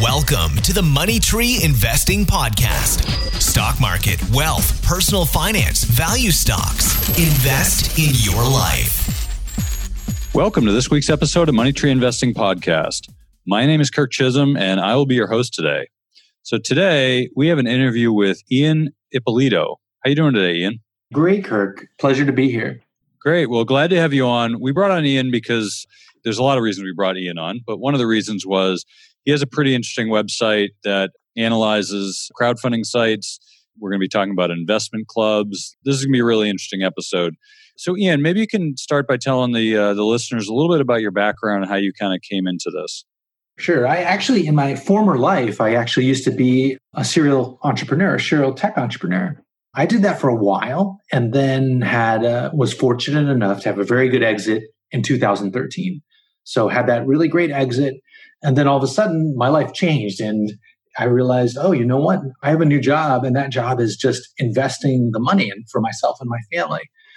Welcome to the Money Tree Investing Podcast. Stock market, wealth, personal finance, value stocks. Invest in your life. Welcome to this week's episode of Money Tree Investing Podcast. My name is Kirk Chisholm, and I will be your host today. So today, we have an interview with Ian Ippolito. How you doing today, Ian? Great, Kirk. Pleasure to be here. Great. Well, glad to have you on. We brought on Ian because there's a lot of reasons we brought Ian on, but one of the reasons was he has a pretty interesting website that analyzes crowdfunding sites. We're going to be talking about investment clubs. This is going to be a really interesting episode. So, Ian, maybe you can start by telling the listeners a little bit about your background and how you kind of came into this. Sure. In my former life, I actually used to be a serial tech entrepreneur. I did that for a while and then was fortunate enough to have a very good exit in 2013. So had that really great exit. And then all of a sudden, my life changed and I realized, oh, you know what? I have a new job and that job is just investing the money in for myself and my family.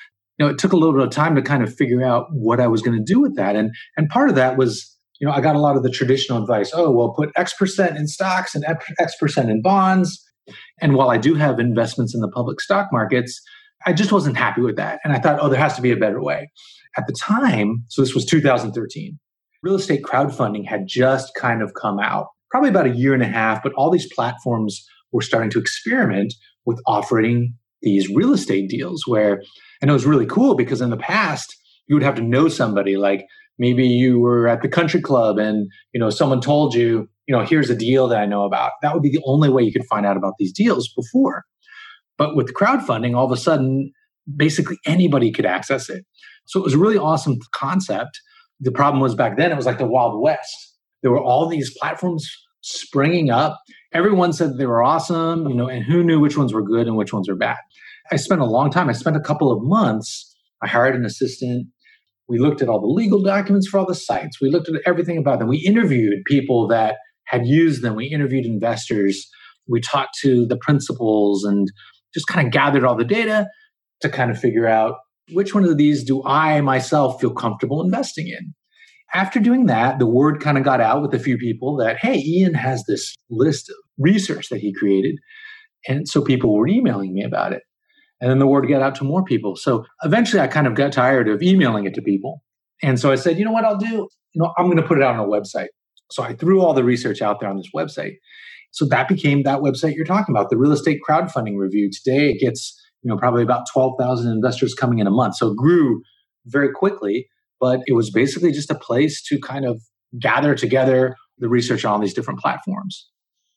It took a little bit of time to kind of figure out what I was going to do with that. And part of that was, I got a lot of the traditional advice. Oh, well, put X% in stocks and X% in bonds. And while I do have investments in the public stock markets, I just wasn't happy with that. And I thought, oh, there has to be a better way. At the time, so this was 2013, real estate crowdfunding had just kind of come out, probably about a year and a half, but all these platforms were starting to experiment with offering these real estate deals where, and it was really cool because in the past, you would have to know somebody, like maybe you were at the country club and, someone told you, here's a deal that I know about. That would be the only way you could find out about these deals before. But with crowdfunding, all of a sudden, basically anybody could access it. So it was a really awesome concept. The problem was back then, it was like the Wild West. There were all these platforms springing up. Everyone said they were awesome, and who knew which ones were good and which ones were bad. I spent a long time. I spent a couple of months. I hired an assistant. We looked at all the legal documents for all the sites. We looked at everything about them. We interviewed people that had used them. We interviewed investors. We talked to the principals and just kind of gathered all the data to kind of figure out which one of these do I myself feel comfortable investing in. After doing that, the word kind of got out with a few people that, hey, Ian has this list of research that he created. And so people were emailing me about it. And then the word got out to more people. So eventually I kind of got tired of emailing it to people. And so I said, you know what I'll do? I'm going to put it out on a website. So I threw all the research out there on this website. So that became that website you're talking about, the Real Estate Crowdfunding Review. Today it gets probably about 12,000 investors coming in a month. So it grew very quickly, but it was basically just a place to kind of gather together the research on all these different platforms.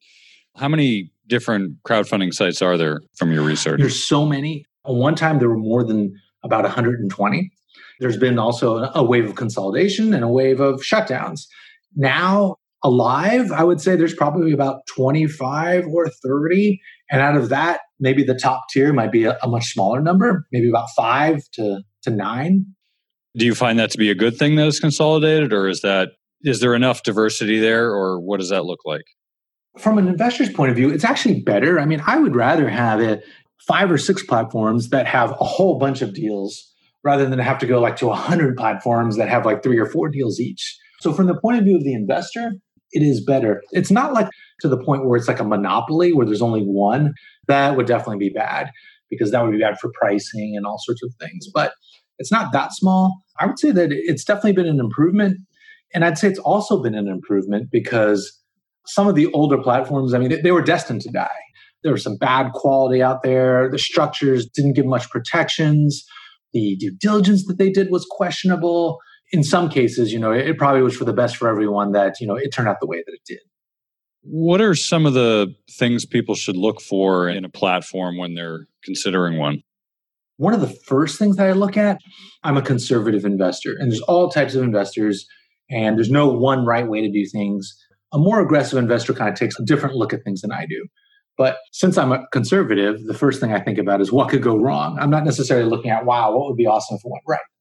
How many different crowdfunding sites are there from your research? There's so many. At one time, there were more than about 120. There's been also a wave of consolidation and a wave of shutdowns. Now, alive, I would say there's probably about 25 or 30. And out of that, maybe the top tier might be a much smaller number, maybe about 5 to 9. Do you find that to be a good thing that it's consolidated, or is there enough diversity there, or what does that look like? From an investor's point of view, it's actually better. I mean, I would rather have 5 or 6 platforms that have a whole bunch of deals rather than have to go like to 100 platforms that have like 3 or 4 deals each. So from the point of view of the investor, it is better. It's not like to the point where it's like a monopoly where there's only one. That would definitely be bad because that would be bad for pricing and all sorts of things. But it's not that small. I would say that it's definitely been an improvement. And I'd say it's also been an improvement because some of the older platforms, they were destined to die. There was some bad quality out there. The structures didn't give much protections. The due diligence that they did was questionable. In some cases, it probably was for the best for everyone that, it turned out the way that it did. What are some of the things people should look for in a platform when they're considering one? One of the first things that I look at, I'm a conservative investor, and there's all types of investors, and there's no one right way to do things. A more aggressive investor kind of takes a different look at things than I do. But since I'm a conservative, the first thing I think about is what could go wrong. I'm not necessarily looking at, wow, what would be awesome if it went right?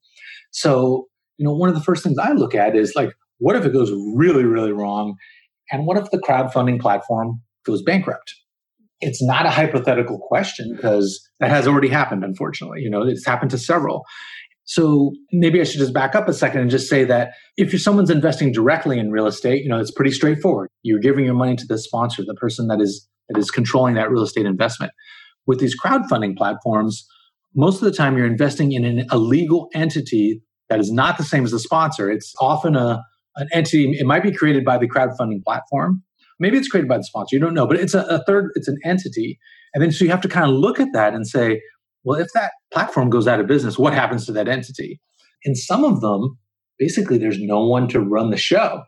So, one of the first things I look at is like, what if it goes really, really wrong? And what if the crowdfunding platform goes bankrupt? It's not a hypothetical question because that has already happened, unfortunately. It's happened to several. So maybe I should just back up a second and just say that if someone's investing directly in real estate, it's pretty straightforward. You're giving your money to the sponsor, the person that is controlling that real estate investment. With these crowdfunding platforms, most of the time you're investing in a legal entity that is not the same as the sponsor. It's often an entity. It might be created by the crowdfunding platform. Maybe it's created by the sponsor. You don't know, but it's it's an entity. And then so you have to kind of look at that and say, well, if that platform goes out of business, what happens to that entity? In some of them, basically, there's no one to run the show.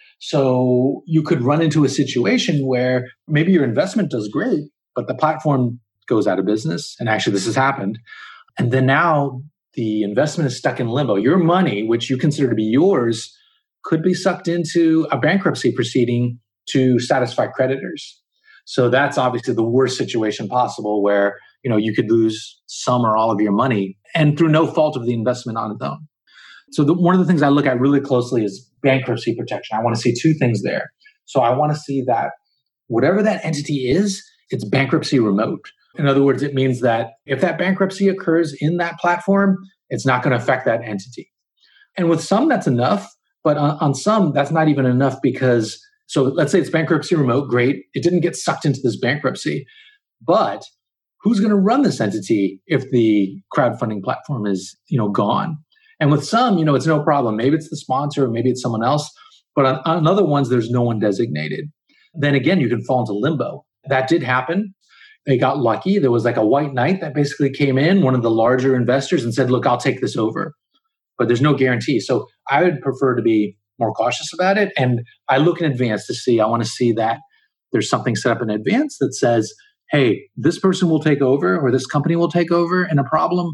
So you could run into a situation where maybe your investment does great, but the platform goes out of business. And actually, this has happened. And then now the investment is stuck in limbo. Your money, which you consider to be yours, could be sucked into a bankruptcy proceeding to satisfy creditors. So that's obviously the worst situation possible where you could lose some or all of your money and through no fault of the investment on its own. So one of the things I look at really closely is bankruptcy protection. I want to see two things there. So I want to see that whatever that entity is, it's bankruptcy remote. In other words, it means that if that bankruptcy occurs in that platform, it's not going to affect that entity. And with some, that's enough. But on some, that's not even enough because, so let's say it's bankruptcy remote, great. It didn't get sucked into this bankruptcy. But who's going to run this entity if the crowdfunding platform is, gone? And with some, it's no problem. Maybe it's the sponsor, or maybe it's someone else. But on other ones, there's no one designated. Then again, you can fall into limbo. That did happen. They got lucky. There was like a white knight that basically came in, one of the larger investors, and said, look, I'll take this over. But there's no guarantee. So I would prefer to be more cautious about it. And I look in advance to see, I want to see that there's something set up in advance that says, hey, this person will take over or this company will take over in a problem,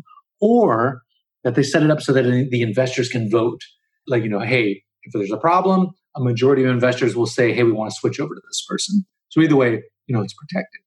or that they set it up so that the investors can vote. Like, hey, if there's a problem, a majority of investors will say, hey, we want to switch over to this person. So either way, it's protected.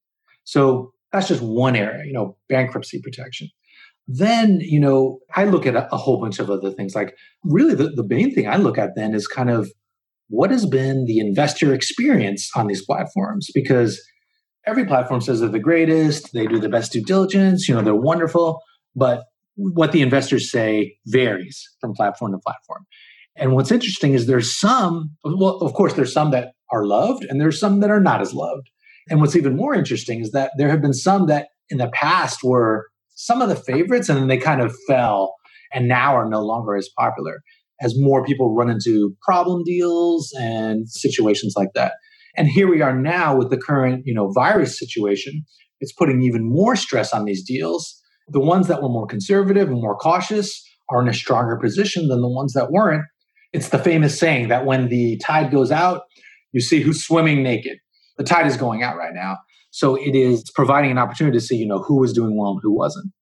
So that's just one area, bankruptcy protection. Then, I look at a whole bunch of other things. Like really the main thing I look at then is kind of what has been the investor experience on these platforms? Because every platform says they're the greatest, they do the best due diligence, they're wonderful, but what the investors say varies from platform to platform. And what's interesting is there's some, well, of course, there's some that are loved and there's some that are not as loved. And what's even more interesting is that there have been some that in the past were some of the favorites and then they kind of fell and now are no longer as popular as more people run into problem deals and situations like that. And here we are now with the current, virus situation. It's putting even more stress on these deals. The ones that were more conservative and more cautious are in a stronger position than the ones that weren't. It's the famous saying that when the tide goes out, you see who's swimming naked. The tide is going out right now. So it is providing an opportunity to see, who was doing well and who wasn't.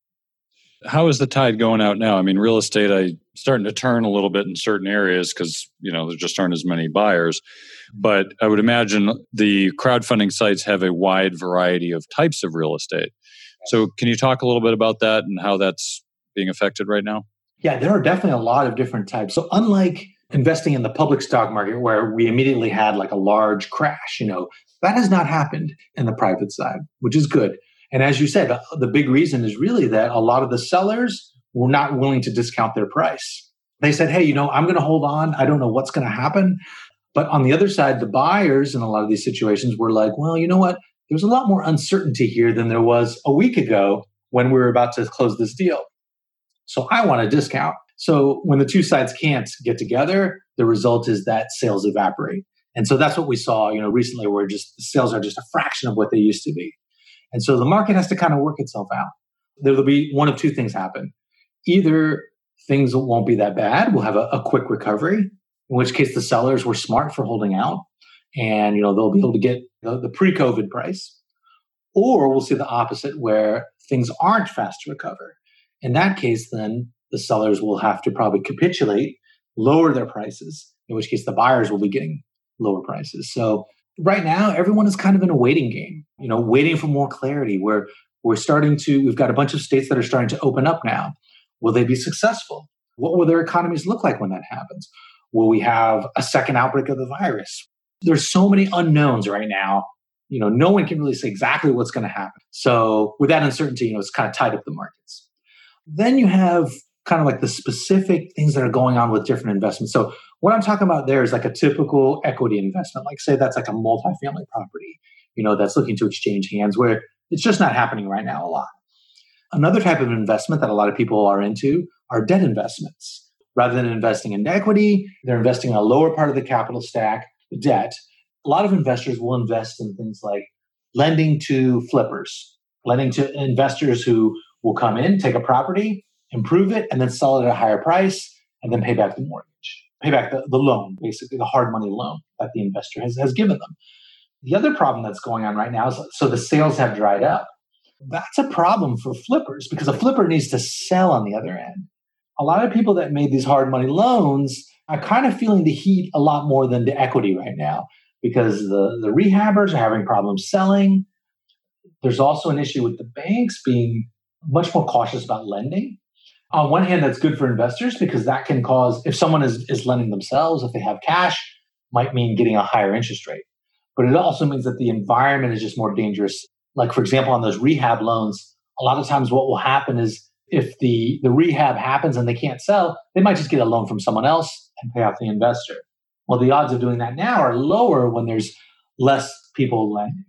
How is the tide going out now? I mean, real estate, starting to turn a little bit in certain areas because, there just aren't as many buyers. But I would imagine the crowdfunding sites have a wide variety of types of real estate. So can you talk a little bit about that and how that's being affected right now? Yeah, there are definitely a lot of different types. So unlike investing in the public stock market where we immediately had like a large crash, that has not happened in the private side, which is good. And as you said, the big reason is really that a lot of the sellers were not willing to discount their price. They said, hey, I'm going to hold on. I don't know what's going to happen. But on the other side, the buyers in a lot of these situations were like, well, you know what? There's a lot more uncertainty here than there was a week ago when we were about to close this deal. So I want a discount. So when the two sides can't get together, the result is that sales evaporate. And so that's what we saw, recently, where the sales are just a fraction of what they used to be. And so the market has to kind of work itself out. There'll be one of two things happen. Either things won't be that bad. We'll have a quick recovery, in which case the sellers were smart for holding out and, they'll be able to get the pre-COVID price. Or we'll see the opposite where things aren't fast to recover. In that case, then the sellers will have to probably capitulate, lower their prices, in which case the buyers will be getting lower prices. So right now, everyone is kind of in a waiting game, waiting for more clarity where we've got a bunch of states that are starting to open up now. Will they be successful? What will their economies look like when that happens? Will we have a second outbreak of the virus? There's so many unknowns right now. No one can really say exactly what's going to happen. So with that uncertainty, it's kind of tied up the markets. Then you have kind of like the specific things that are going on with different investments. So what I'm talking about there is like a typical equity investment. Like say that's like a multifamily property, that's looking to exchange hands where it's just not happening right now a lot. Another type of investment that a lot of people are into are debt investments. Rather than investing in equity, they're investing in a lower part of the capital stack, the debt. A lot of investors will invest in things like lending to flippers, lending to investors who will come in, take a property, improve it, and then sell it at a higher price, and then pay back the mortgage, pay back the loan, basically the hard money loan that the investor has given them. The other problem that's going on right now is so the sales have dried up. That's a problem for flippers because a flipper needs to sell on the other end. A lot of people that made these hard money loans are kind of feeling the heat a lot more than the equity right now because the rehabbers are having problems selling. There's also an issue with the banks being much more cautious about lending. On one hand, that's good for investors because that can cause, if someone is lending themselves, if they have cash, might mean getting a higher interest rate. But it also means that the environment is just more dangerous. Like, for example, on those rehab loans, a lot of times what will happen is if the rehab happens and they can't sell, they might just get a loan from someone else and pay off the investor. Well, the odds of doing that now are lower when there's less people lending.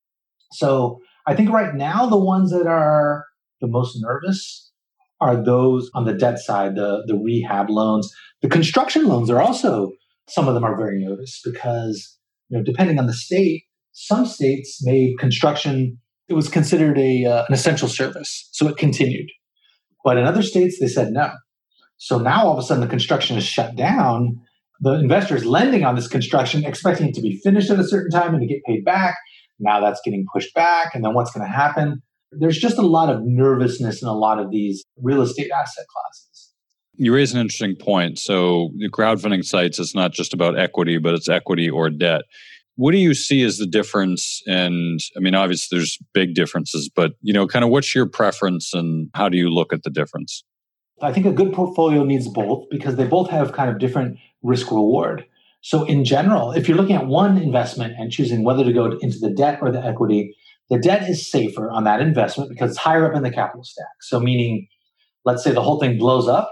So I think right now the ones that are the most nervous are those on the debt side, the rehab loans. The construction loans are also, some of them are very nervous because, depending on the state, some states made construction, it was considered an essential service. So it continued. But in other states, they said no. So now all of a sudden the construction is shut down. The investor is lending on this construction, expecting it to be finished at a certain time and to get paid back. Now that's getting pushed back. And then what's going to happen? There's just a lot of nervousness in a lot of these real estate asset classes. You raise an interesting point. So the crowdfunding sites, it's not just about equity, but it's equity or debt. What do you see as the difference? And I mean, obviously there's big differences, but kind of what's your preference and how do you look at the difference? I think a good portfolio needs both because they both have kind of different risk reward. So in general, if you're looking at one investment and choosing whether to go into the debt or the equity, the debt is safer on that investment because it's higher up in the capital stack. So meaning, let's say the whole thing blows up.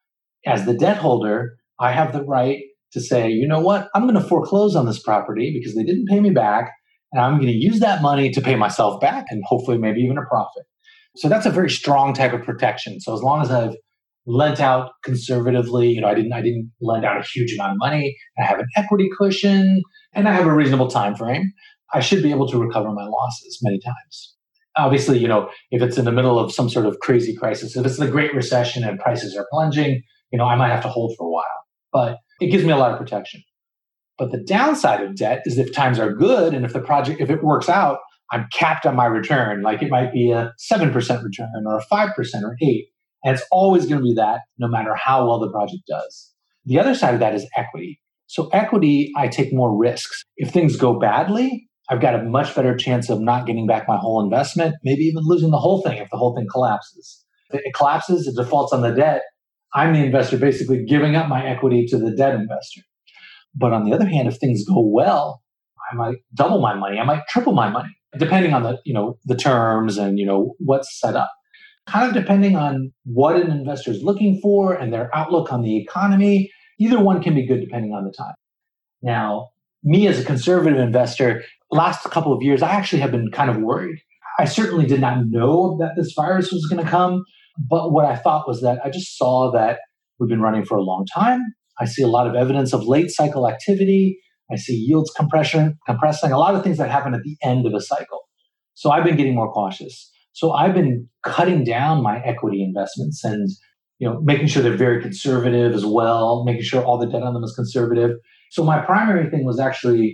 As the debt holder, I have the right to say, you know what, I'm going to foreclose on this property because they didn't pay me back, and I'm going to use that money to pay myself back and hopefully maybe even a profit. So that's a very strong type of protection. So as long as I've lent out conservatively, I didn't lend out a huge amount of money, I have an equity cushion, and I have a reasonable time frame, I should be able to recover my losses many times. Obviously, if it's in the middle of some sort of crazy crisis, if it's the Great Recession and prices are plunging, I might have to hold for a while. But it gives me a lot of protection. But the downside of debt is if times are good and if it works out, I'm capped on my return. Like it might be a 7% return or a 5% or 8%. And it's always going to be that no matter how well the project does. The other side of that is equity. So equity, I take more risks. If things go badly, I've got a much better chance of not getting back my whole investment, maybe even losing the whole thing if the whole thing collapses. If it collapses, it defaults on the debt. I'm the investor basically giving up my equity to the debt investor. But on the other hand, if things go well, I might double my money. I might triple my money, depending on the terms and, what's set up. Kind of depending on what an investor is looking for and their outlook on the economy. Either one can be good depending on the time. Now, me as a conservative investor, last couple of years, I actually have been kind of worried. I certainly did not know that this virus was going to come. But what I thought was that I just saw that we've been running for a long time. I see a lot of evidence of late cycle activity. I see yields compressing, a lot of things that happen at the end of a cycle. So I've been getting more cautious. So I've been cutting down my equity investments and making sure they're very conservative as well, making sure all the debt on them is conservative. So my primary thing was actually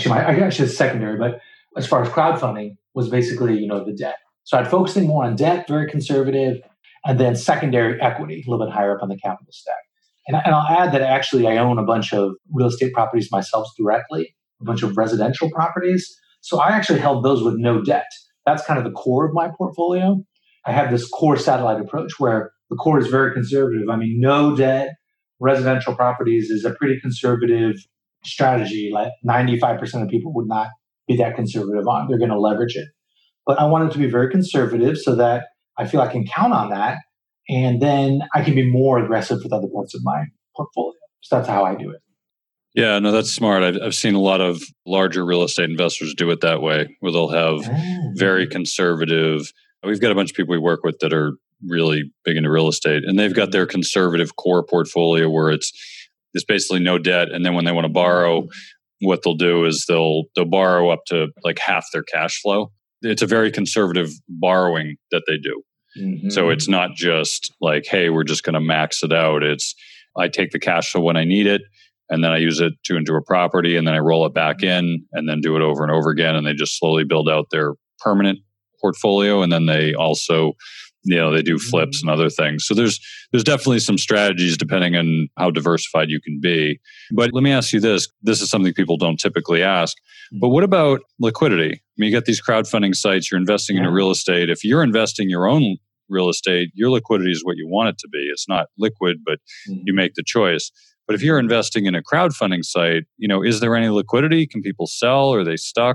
secondary, but as far as crowdfunding was basically, the debt. So I'd focusing more on debt, very conservative, and then secondary equity, a little bit higher up on the capital stack. And I'll add that actually I own a bunch of real estate properties myself directly, a bunch of residential properties. So I actually held those with no debt. That's kind of the core of my portfolio. I have this core satellite approach where the core is very conservative. I mean, no debt, residential properties is a pretty conservative strategy. Like 95% of people would not be that conservative on. They're going to leverage it. But I want it to be very conservative so that I feel I can count on that. And then I can be more aggressive with other parts of my portfolio. So that's how I do it. Yeah, no, that's smart. I've seen a lot of larger real estate investors do it that way, where they'll have very conservative. We've got a bunch of people we work with that are really big into real estate, and they've got their conservative core portfolio where it's basically no debt. And then when they want to borrow, what they'll do is they'll borrow up to like half their cash flow. It's a very conservative borrowing that they do. Mm-hmm. So it's not just like, hey, we're just going to max it out. It's I take the cash flow when I need it, and then I use it to into a property, and then I roll it back in, and then do it over and over again. And they just slowly build out their permanent portfolio, and then they also, they do flips and other things. So there's definitely some strategies depending on how diversified you can be. But let me ask you this. This is something people don't typically ask. But what about liquidity? I mean, you get these crowdfunding sites, you're investing into real estate. If you're investing your own real estate, your liquidity is what you want it to be. It's not liquid, but you make the choice. But if you're investing in a crowdfunding site, is there any liquidity? Can people sell? Are they stuck?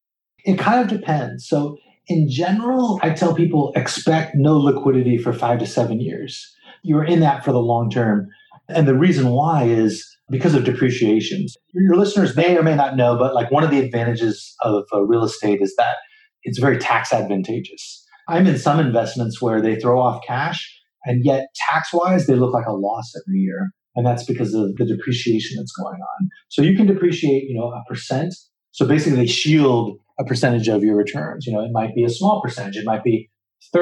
It kind of depends. So in general, I tell people expect no liquidity for 5 to 7 years. You're in that for the long term. And the reason why is because of depreciation. Your listeners may or may not know, but like one of the advantages of real estate is that it's very tax advantageous. I'm in some investments where they throw off cash, and yet tax-wise, they look like a loss every year. And that's because of the depreciation that's going on. So you can depreciate, 1%. So basically they shield a percentage of your returns. It might be a small percentage. It might be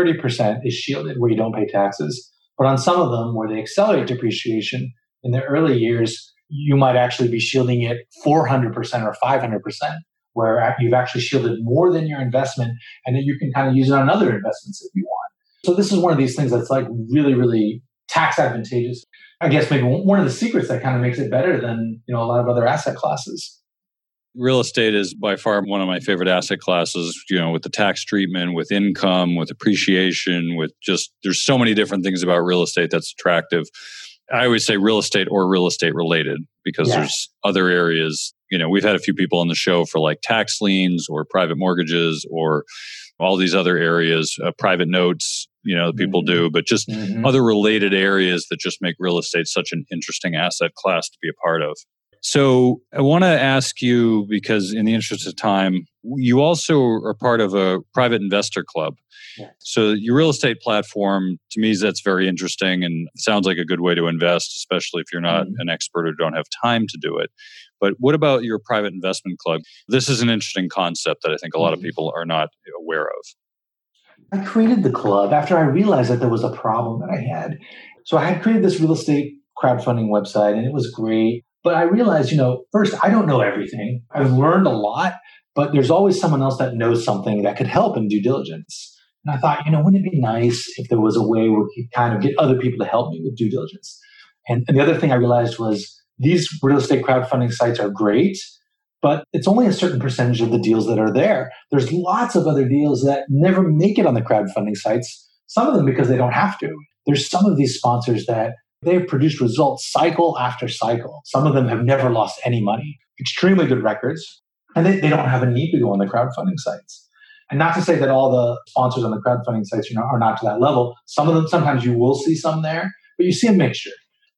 30% is shielded where you don't pay taxes. But on some of them where they accelerate depreciation in the early years, you might actually be shielding it 400% or 500%, where you've actually shielded more than your investment, and then you can kind of use it on other investments if you want. So this is one of these things that's like really, really tax advantageous. I guess maybe one of the secrets that kind of makes it better than, a lot of other asset classes. Real estate is by far one of my favorite asset classes, with the tax treatment, with income, with appreciation, with just, there's so many different things about real estate that's attractive. I always say real estate or real estate related, because there's other areas, we've had a few people on the show for like tax liens or private mortgages or all these other areas, private notes, that people do, but just other related areas that just make real estate such an interesting asset class to be a part of. So I want to ask you, because in the interest of time, you also are part of a private investor club. Yeah. So your real estate platform, to me, that's very interesting and sounds like a good way to invest, especially if you're not an expert or don't have time to do it. But what about your private investment club? This is an interesting concept that I think a lot of people are not aware of. I created the club after I realized that there was a problem that I had. So I had created this real estate crowdfunding website, and it was great. But I realized, first, I don't know everything. I've learned a lot, but there's always someone else that knows something that could help in due diligence. And I thought, wouldn't it be nice if there was a way where we could kind of get other people to help me with due diligence? And the other thing I realized was these real estate crowdfunding sites are great, but it's only a certain percentage of the deals that are there. There's lots of other deals that never make it on the crowdfunding sites, some of them because they don't have to. There's some of these sponsors that they've produced results cycle after cycle. Some of them have never lost any money, extremely good records, and they don't have a need to go on the crowdfunding sites. And not to say that all the sponsors on the crowdfunding sites are not to that level. Some of them, sometimes you will see some there, but you see a mixture.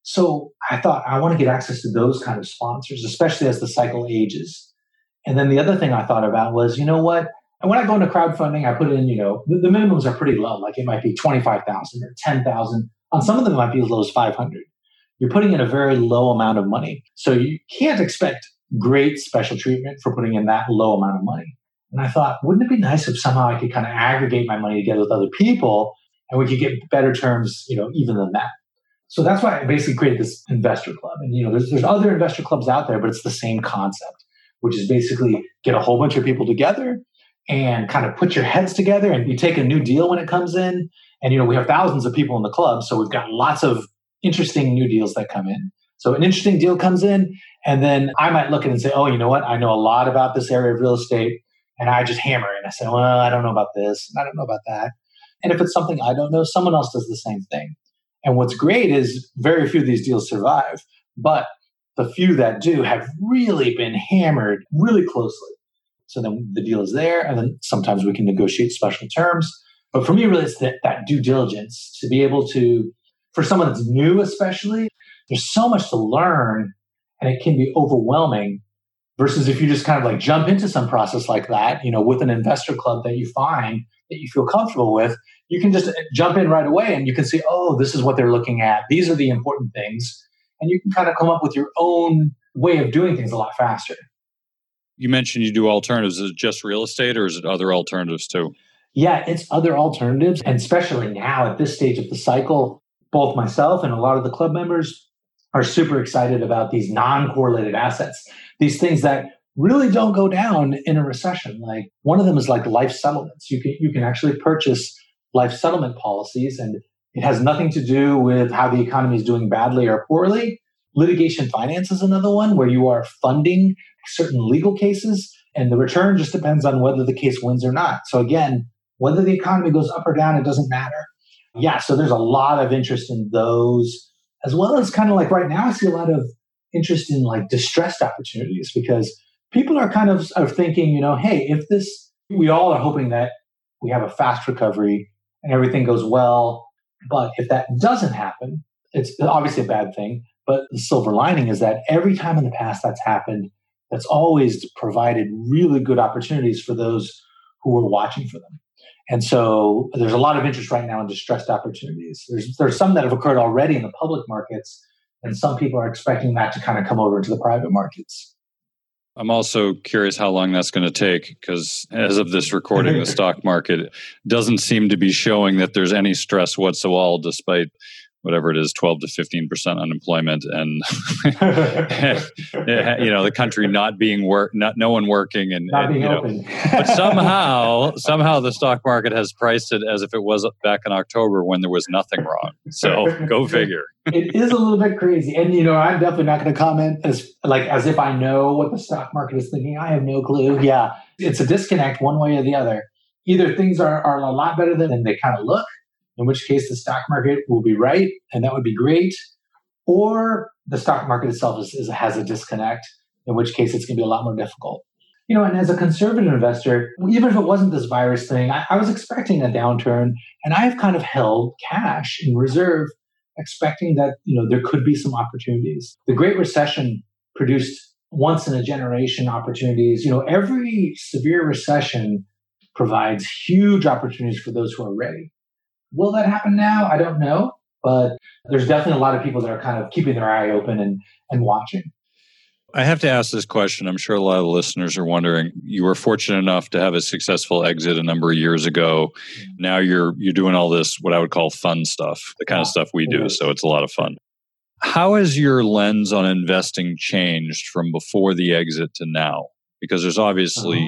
So I thought I want to get access to those kind of sponsors, especially as the cycle ages. And then the other thing I thought about was, what? And when I go into crowdfunding, I put in, the minimums are pretty low. Like it might be 25,000 or 10,000. On some of them, it might be as low as 500. You're putting in a very low amount of money. So you can't expect great special treatment for putting in that low amount of money. And I thought, wouldn't it be nice if somehow I could kind of aggregate my money together with other people and we could get better terms, even than that. So that's why I basically created this investor club. And, there's other investor clubs out there, but it's the same concept, which is basically get a whole bunch of people together and kind of put your heads together, and you take a new deal when it comes in. And, we have thousands of people in the club, so we've got lots of interesting new deals that come in. So an interesting deal comes in, and then I might look at it and say, oh, you know what? I know a lot about this area of real estate, and I just hammer it. I say, well, I don't know about this, and I don't know about that. And if it's something I don't know, someone else does the same thing. And what's great is very few of these deals survive, but the few that do have really been hammered really closely. So then the deal is there, and then sometimes we can negotiate special terms. But for me, really, it's that due diligence to be able to, for someone that's new especially, there's so much to learn and it can be overwhelming versus if you just kind of like jump into some process like that, with an investor club that you find that you feel comfortable with, you can just jump in right away and you can see, oh, this is what they're looking at. These are the important things. And you can kind of come up with your own way of doing things a lot faster. You mentioned you do alternatives. Is it just real estate or is it other alternatives too? Yeah, it's other alternatives. And especially now at this stage of the cycle, both myself and a lot of the club members are super excited about these non-correlated assets, these things that really don't go down in a recession. Like one of them is like life settlements. You can actually purchase life settlement policies, and it has nothing to do with how the economy is doing badly or poorly. Litigation finance is another one where you are funding certain legal cases, and the return just depends on whether the case wins or not. So again, whether the economy goes up or down, it doesn't matter. Yeah, so there's a lot of interest in those, as well as kind of like right now, I see a lot of interest in like distressed opportunities because people are kind of thinking, hey, if this, we all are hoping that we have a fast recovery and everything goes well. But if that doesn't happen, it's obviously a bad thing. But the silver lining is that every time in the past that's happened, that's always provided really good opportunities for those who are watching for them. And so there's a lot of interest right now in distressed opportunities. There's some that have occurred already in the public markets, and some people are expecting that to kind of come over into the private markets. I'm also curious how long that's going to take because as of this recording, the stock market doesn't seem to be showing that there's any stress whatsoever, despite whatever it is, 12 to 15% unemployment and the country not being no one working and being open. But somehow the stock market has priced it as if it was back in October when there was nothing wrong. So go figure. It is a little bit crazy. And, I'm definitely not going to comment as if I know what the stock market is thinking. I have no clue. Yeah, it's a disconnect one way or the other. Either things are a lot better than they kind of look, in which case the stock market will be right, and that would be great. Or the stock market itself has a disconnect, in which case it's going to be a lot more difficult. And as a conservative investor, even if it wasn't this virus thing, I was expecting a downturn, and I have kind of held cash in reserve, expecting that, there could be some opportunities. The Great Recession produced once-in-a-generation opportunities. Every severe recession provides huge opportunities for those who are ready. Will that happen now? I don't know. But there's definitely a lot of people that are kind of keeping their eye open and watching. I have to ask this question. I'm sure a lot of the listeners are wondering. You were fortunate enough to have a successful exit a number of years ago. Now you're doing all this, what I would call fun stuff, the kind of stuff we do. So it's a lot of fun. How has your lens on investing changed from before the exit to now? Because there's obviously,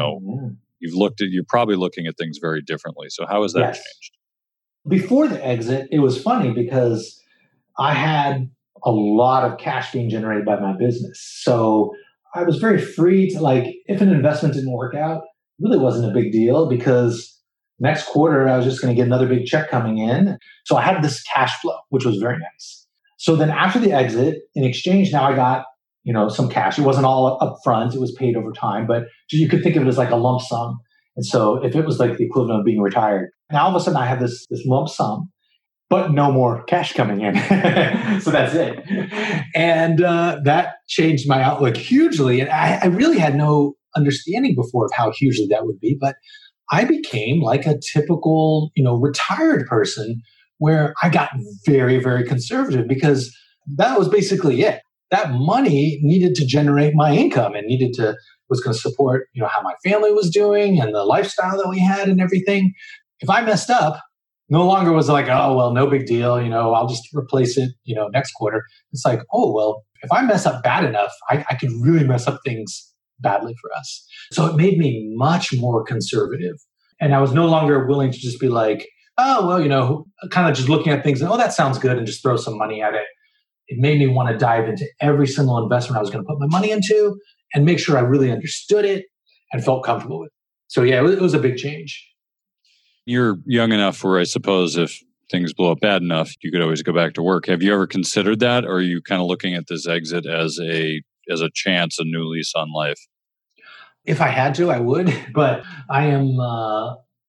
you're probably looking at things very differently. So how has that changed? Before the exit, it was funny because I had a lot of cash being generated by my business. So I was very free to if an investment didn't work out, it really wasn't a big deal because next quarter I was just going to get another big check coming in. So I had this cash flow, which was very nice. So then after the exit, in exchange, now I got, some cash. It wasn't all up front. It was paid over time, but you could think of it as like a lump sum. And so if it was like the equivalent of being retired, now all of a sudden I have this lump sum, but no more cash coming in. So that's it. And that changed my outlook hugely. And I really had no understanding before of how hugely that would be. But I became like a typical, retired person where I got very, very conservative because that was basically it. That money needed to generate my income and was going to support, how my family was doing and the lifestyle that we had and everything. If I messed up, no longer was like, oh, well, no big deal. I'll just replace it, next quarter. It's like, oh, well, if I mess up bad enough, I could really mess up things badly for us. So it made me much more conservative. And I was no longer willing to just be like, oh, well, kind of just looking at things and, oh, that sounds good and just throw some money at it. It made me want to dive into every single investment I was going to put my money into and make sure I really understood it and felt comfortable with it. So yeah, it was a big change. You're young enough where I suppose if things blow up bad enough, you could always go back to work. Have you ever considered that? Or are you kind of looking at this exit as a chance, a new lease on life? If I had to, I would. But I am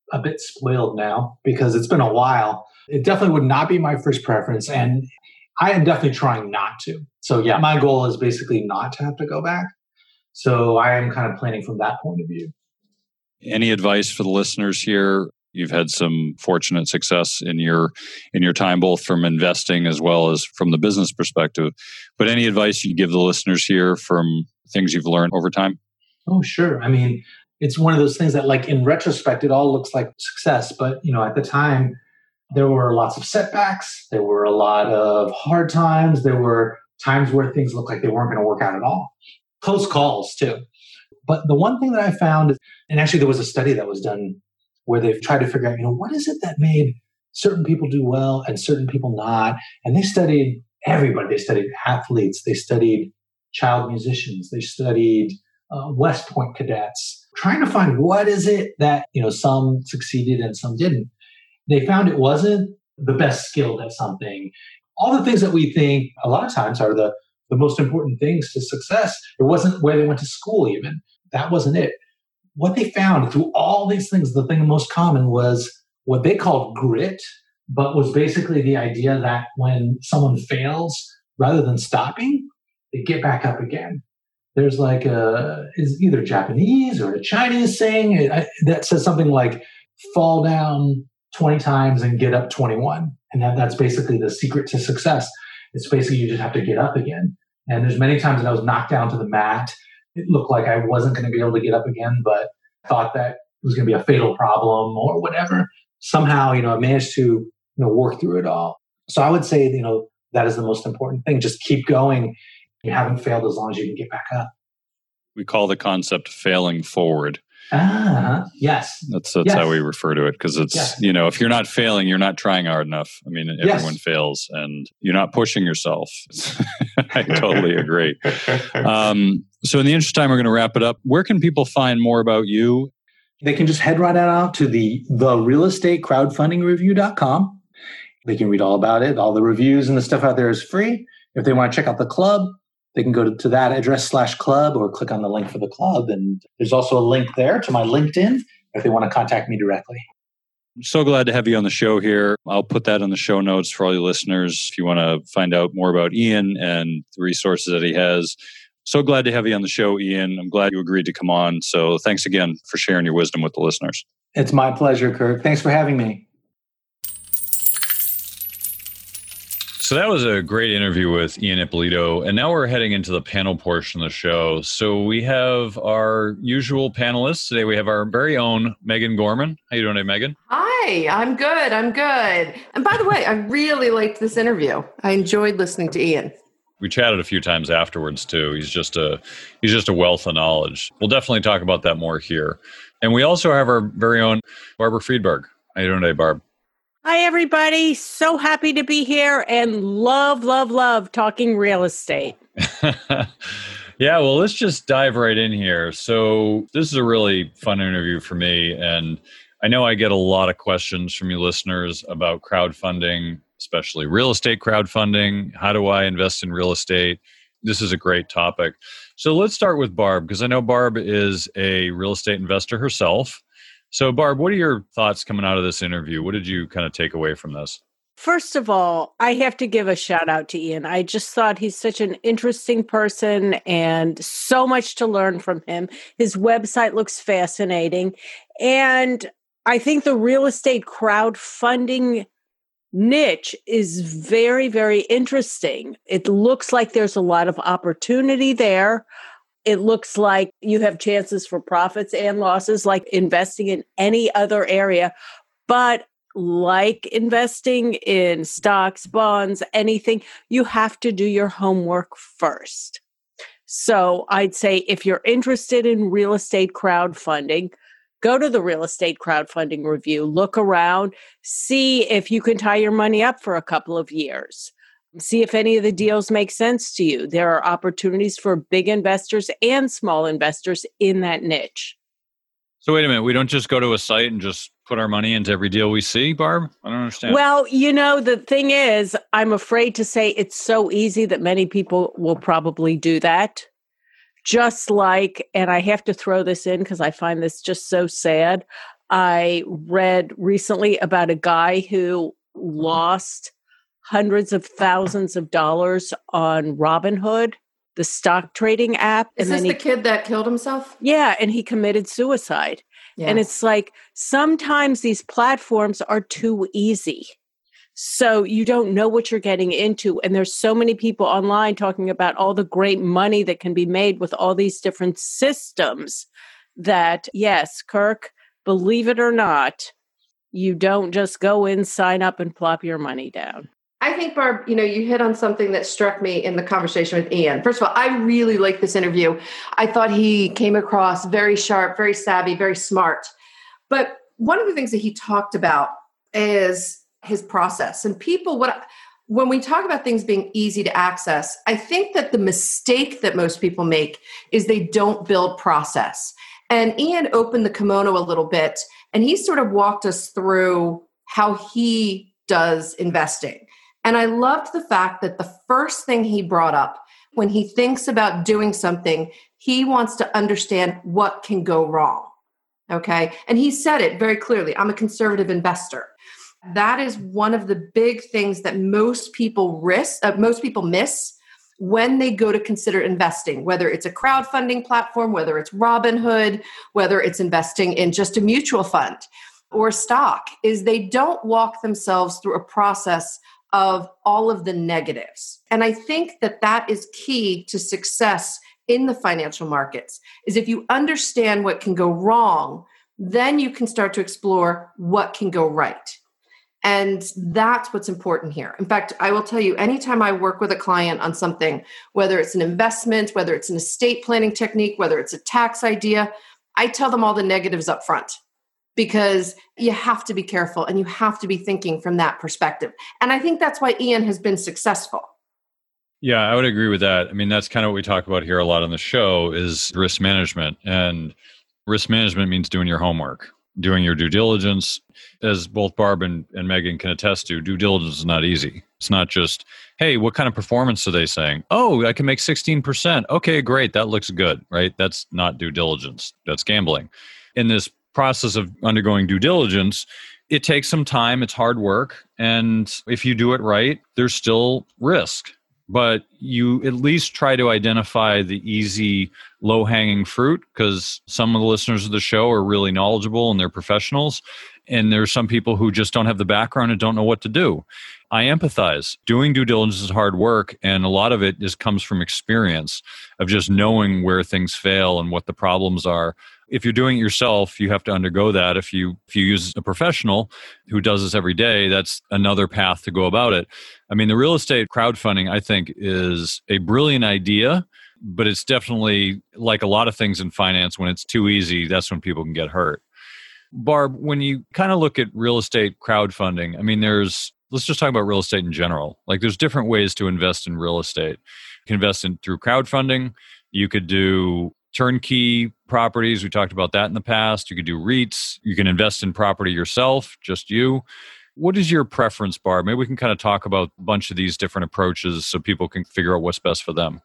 a bit spoiled now because it's been a while. It definitely would not be my first preference. And I am definitely trying not to. So yeah, my goal is basically not to have to go back. So I am kind of planning from that point of view. Any advice for the listeners here? You've had some fortunate success in your time, both from investing as well as from the business perspective. But any advice you give the listeners here from things you've learned over time? Oh, sure. I mean, it's one of those things that, like, in retrospect, it all looks like success. But, at the time, there were lots of setbacks. There were a lot of hard times. There were times where things looked like they weren't going to work out at all. Close calls, too. But the one thing that I found, and actually there was a study that was done where they've tried to figure out, what is it that made certain people do well and certain people not? And they studied everybody. They studied athletes. They studied child musicians. They studied West Point cadets, trying to find what is it that, some succeeded and some didn't. They found it wasn't the best skilled at something. All the things that we think a lot of times are the most important things to success. It wasn't where they went to school even. That wasn't it. What they found through all these things, the thing most common was what they called grit, but was basically the idea that when someone fails, rather than stopping, they get back up again. There's it's either Japanese or a Chinese saying that says something like, fall down 20 times and get up 21. And that's basically the secret to success. It's basically you just have to get up again. And there's many times that I was knocked down to the mat. It looked like I wasn't going to be able to get up again, but I thought that it was going to be a fatal problem or whatever. Somehow, I managed to, work through it all. So I would say, that is the most important thing. Just keep going. You haven't failed as long as you can get back up. We call the concept failing forward. Yes. That's how we refer to it, because it's, if you're not failing, you're not trying hard enough. I mean, everyone fails and you're not pushing yourself. I totally agree. So in the interest of time, we're going to wrap it up. Where can people find more about you? They can just head right out to the realestateCrowdfundingReview.com. They can read all about it. All the reviews and the stuff out there is free. If they want to check out the club, they can go to that address /club or click on the link for the club. And there's also a link there to my LinkedIn if they want to contact me directly. I'm so glad to have you on the show here. I'll put that in the show notes for all your listeners if you want to find out more about Ian and the resources that he has. So glad to have you on the show, Ian. I'm glad you agreed to come on. So thanks again for sharing your wisdom with the listeners. It's my pleasure, Kirk. Thanks for having me. So that was a great interview with Ian Ippolito. And now we're heading into the panel portion of the show. So we have our usual panelists. Today we have our very own Megan Gorman. How you doing today, Megan? Hi, I'm good. And by the way, I really liked this interview. I enjoyed listening to Ian. We chatted a few times afterwards too. He's just a wealth of knowledge. We'll definitely talk about that more here. And we also have our very own Barbara Friedberg. How you doing today, Barb? Hi, everybody. So happy to be here and love talking real estate. Yeah, well, let's just dive right in here. So this is a really fun interview for me. And I know I get a lot of questions from you listeners about crowdfunding, especially real estate crowdfunding. How do I invest in real estate? This is a great topic. So let's start with Barb, because I know Barb is a real estate investor herself. So Barb, what are your thoughts coming out of this interview? What did you kind of take away from this? First of all, I have to give a shout out to Ian. I just thought he's such an interesting person and so much to learn from him. His website looks fascinating. And I think the real estate crowdfunding niche is very, very interesting. It looks like there's a lot of opportunity there. It looks like you have chances for profits and losses like investing in any other area. But like investing in stocks, bonds, anything, you have to do your homework first. So I'd say if you're interested in real estate crowdfunding, go to the Real Estate Crowdfunding Review, look around, see if you can tie your money up for a couple of years. See if any of the deals make sense to you. There are opportunities for big investors and small investors in that niche. So wait a minute, we don't just go to a site and just put our money into every deal we see, Barb? I don't understand. Well, the thing is, I'm afraid to say it's so easy that many people will probably do that. Just like, and I have to throw this in because I find this just so sad, I read recently about a guy who lost hundreds of thousands of dollars on Robinhood, the stock trading app. Is this the kid that killed himself? Yeah, and he committed suicide. Yeah. And it's like sometimes these platforms are too easy. So you don't know what you're getting into. And there's so many people online talking about all the great money that can be made with all these different systems that, yes, Kirk, believe it or not, you don't just go in, sign up, and plop your money down. I think, Barb, you hit on something that struck me in the conversation with Ian. First of all, I really liked this interview. I thought he came across very sharp, very savvy, very smart. But one of the things that he talked about is his process. And people, when we talk about things being easy to access, I think that the mistake that most people make is they don't build process. And Ian opened the kimono a little bit, and he sort of walked us through how he does investing. And I loved the fact that the first thing he brought up when he thinks about doing something, he wants to understand what can go wrong. Okay. And he said it very clearly. I'm a conservative investor. That is one of the big things that most people miss when they go to consider investing, whether it's a crowdfunding platform, whether it's Robinhood, whether it's investing in just a mutual fund or stock, is they don't walk themselves through a process of all of the negatives. And I think that that is key to success in the financial markets, is if you understand what can go wrong, then you can start to explore what can go right. And that's what's important here. In fact, I will tell you, anytime I work with a client on something, whether it's an investment, whether it's an estate planning technique, whether it's a tax idea, I tell them all the negatives up front, because you have to be careful and you have to be thinking from that perspective. And I think that's why Ian has been successful. Yeah, I would agree with that. I mean, that's kind of what we talk about here a lot on the show is risk management. And risk management means doing your homework, doing your due diligence. As both Barb and Megan can attest to, due diligence is not easy. It's not just, hey, what kind of performance are they saying? Oh, I can make 16%. Okay, great. That looks good, right? That's not due diligence. That's gambling. In this process of undergoing due diligence, it takes some time. It's hard work. And if you do it right, there's still risk. But you at least try to identify the easy, low-hanging fruit, because some of the listeners of the show are really knowledgeable and they're professionals. And there's some people who just don't have the background and don't know what to do. I empathize. Doing due diligence is hard work, and a lot of it just comes from experience of just knowing where things fail and what the problems are. If you're doing it yourself, you have to undergo that. If you use a professional who does this every day, that's another path to go about it. I mean, the real estate crowdfunding, I think, is a brilliant idea, but it's definitely like a lot of things in finance. When it's too easy, that's when people can get hurt. Barb, when you kind of look at real estate crowdfunding, I mean, let's just talk about real estate in general. Like, there's different ways to invest in real estate. You can invest in through crowdfunding. You could do turnkey properties. We talked about that in the past. You could do REITs. You can invest in property yourself, just you. What is your preference, Barb? Maybe we can kind of talk about a bunch of these different approaches so people can figure out what's best for them.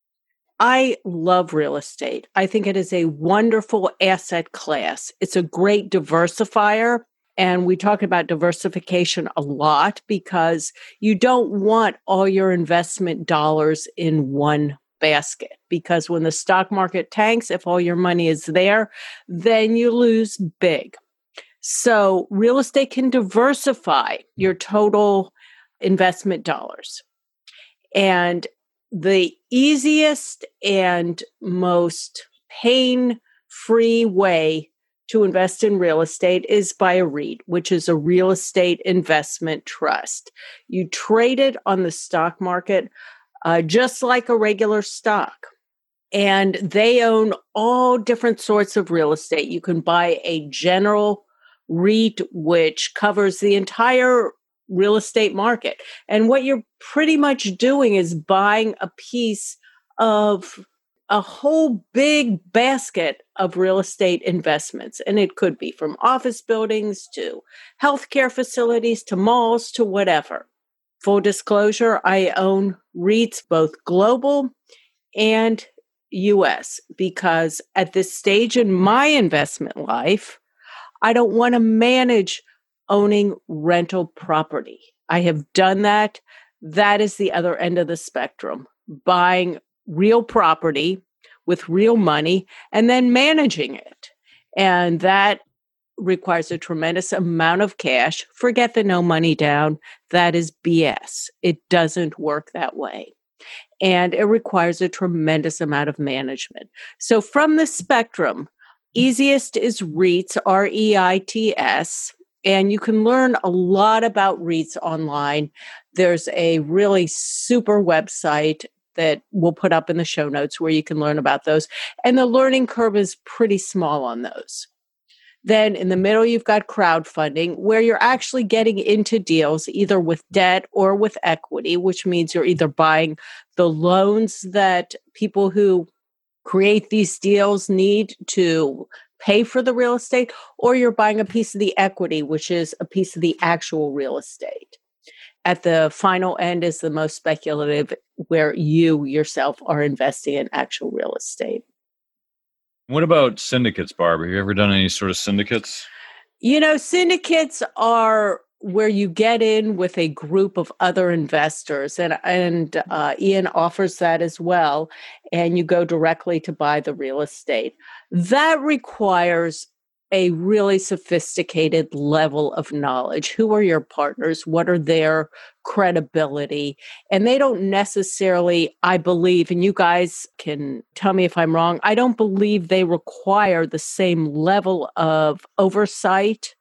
I love real estate. I think it is a wonderful asset class. It's a great diversifier. And we talk about diversification a lot because you don't want all your investment dollars in one basket. Because when the stock market tanks, if all your money is there, then you lose big. So real estate can diversify your total investment dollars. And the easiest and most pain-free way to invest in real estate is by a REIT, which is a real estate investment trust. You trade it on the stock market just like a regular stock. And they own all different sorts of real estate. You can buy a general REIT, which covers the entire real estate market. And what you're pretty much doing is buying a piece of a whole big basket of real estate investments. And it could be from office buildings to healthcare facilities to malls to whatever. Full disclosure, I own REITs, both global and US, because at this stage in my investment life, I don't want to manage owning rental property. I have done that. That is the other end of the spectrum, buying real property with real money and then managing it. And that requires a tremendous amount of cash. Forget the no money down. That is BS. It doesn't work that way. And it requires a tremendous amount of management. So from the spectrum, easiest is REITs, REITs. And you can learn a lot about REITs online. There's a really super website that we'll put up in the show notes where you can learn about those. And the learning curve is pretty small on those. Then in the middle, you've got crowdfunding, where you're actually getting into deals either with debt or with equity, which means you're either buying the loans that people who create these deals need to pay for the real estate, or you're buying a piece of the equity, which is a piece of the actual real estate. At the final end is the most speculative, where you yourself are investing in actual real estate. What about syndicates, Barb? Have you ever done any sort of syndicates? Syndicates are where you get in with a group of other investors, and Ian offers that as well, and you go directly to buy the real estate. That requires a really sophisticated level of knowledge. Who are your partners? What are their credibility? And they don't necessarily, I believe, and you guys can tell me if I'm wrong, I don't believe they require the same level of oversight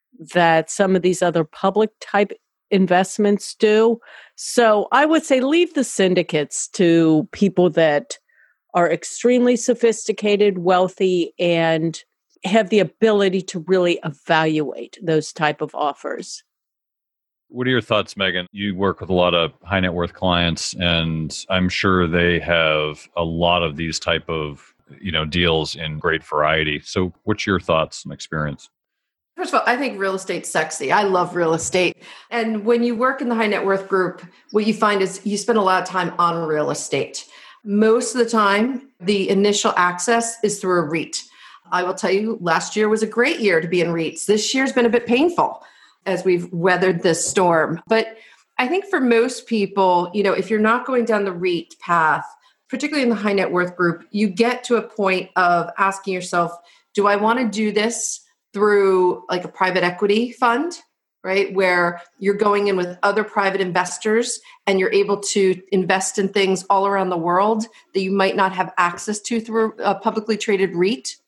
that some of these other public type investments do. So I would say leave the syndicates to people that are extremely sophisticated, wealthy, and have the ability to really evaluate those type of offers. What are your thoughts, Megan? You work with a lot of high net worth clients, and I'm sure they have a lot of these type of deals in great variety. So what's your thoughts and experience? First of all, I think real estate's sexy. I love real estate. And when you work in the high net worth group, what you find is you spend a lot of time on real estate. Most of the time, the initial access is through a REIT. I will tell you, last year was a great year to be in REITs. This year's been a bit painful as we've weathered this storm. But I think for most people, if you're not going down the REIT path, particularly in the high net worth group, you get to a point of asking yourself, do I want to do this through like a private equity fund, right? Where you're going in with other private investors and you're able to invest in things all around the world that you might not have access to through a publicly traded REIT?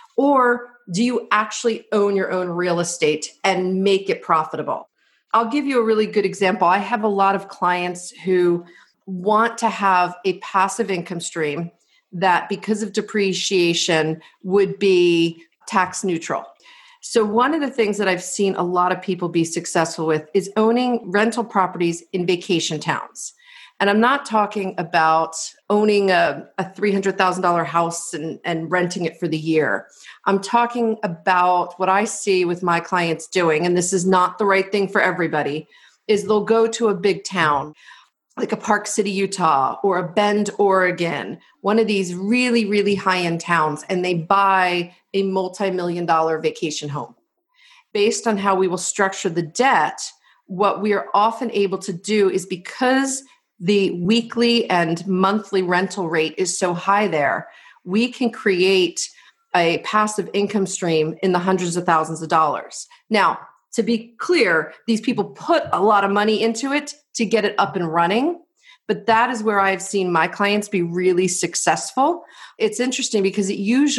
Or do you actually own your own real estate and make it profitable? I'll give you a really good example. I have a lot of clients who want to have a passive income stream that, because of depreciation, would be tax neutral. So one of the things that I've seen a lot of people be successful with is owning rental properties in vacation towns. And I'm not talking about owning a $300,000 house and renting it for the year. I'm talking about what I see with my clients doing, and this is not the right thing for everybody, is they'll go to a big town, like a Park City, Utah, or a Bend, Oregon, one of these really, really high-end towns, and they buy a multi-million-dollar vacation home. Based on how we will structure the debt, what we are often able to do is, because the weekly and monthly rental rate is so high there, we can create a passive income stream in the hundreds of thousands of dollars. Now, to be clear, these people put a lot of money into it to get it up and running, but that is where I've seen my clients be really successful. It's interesting because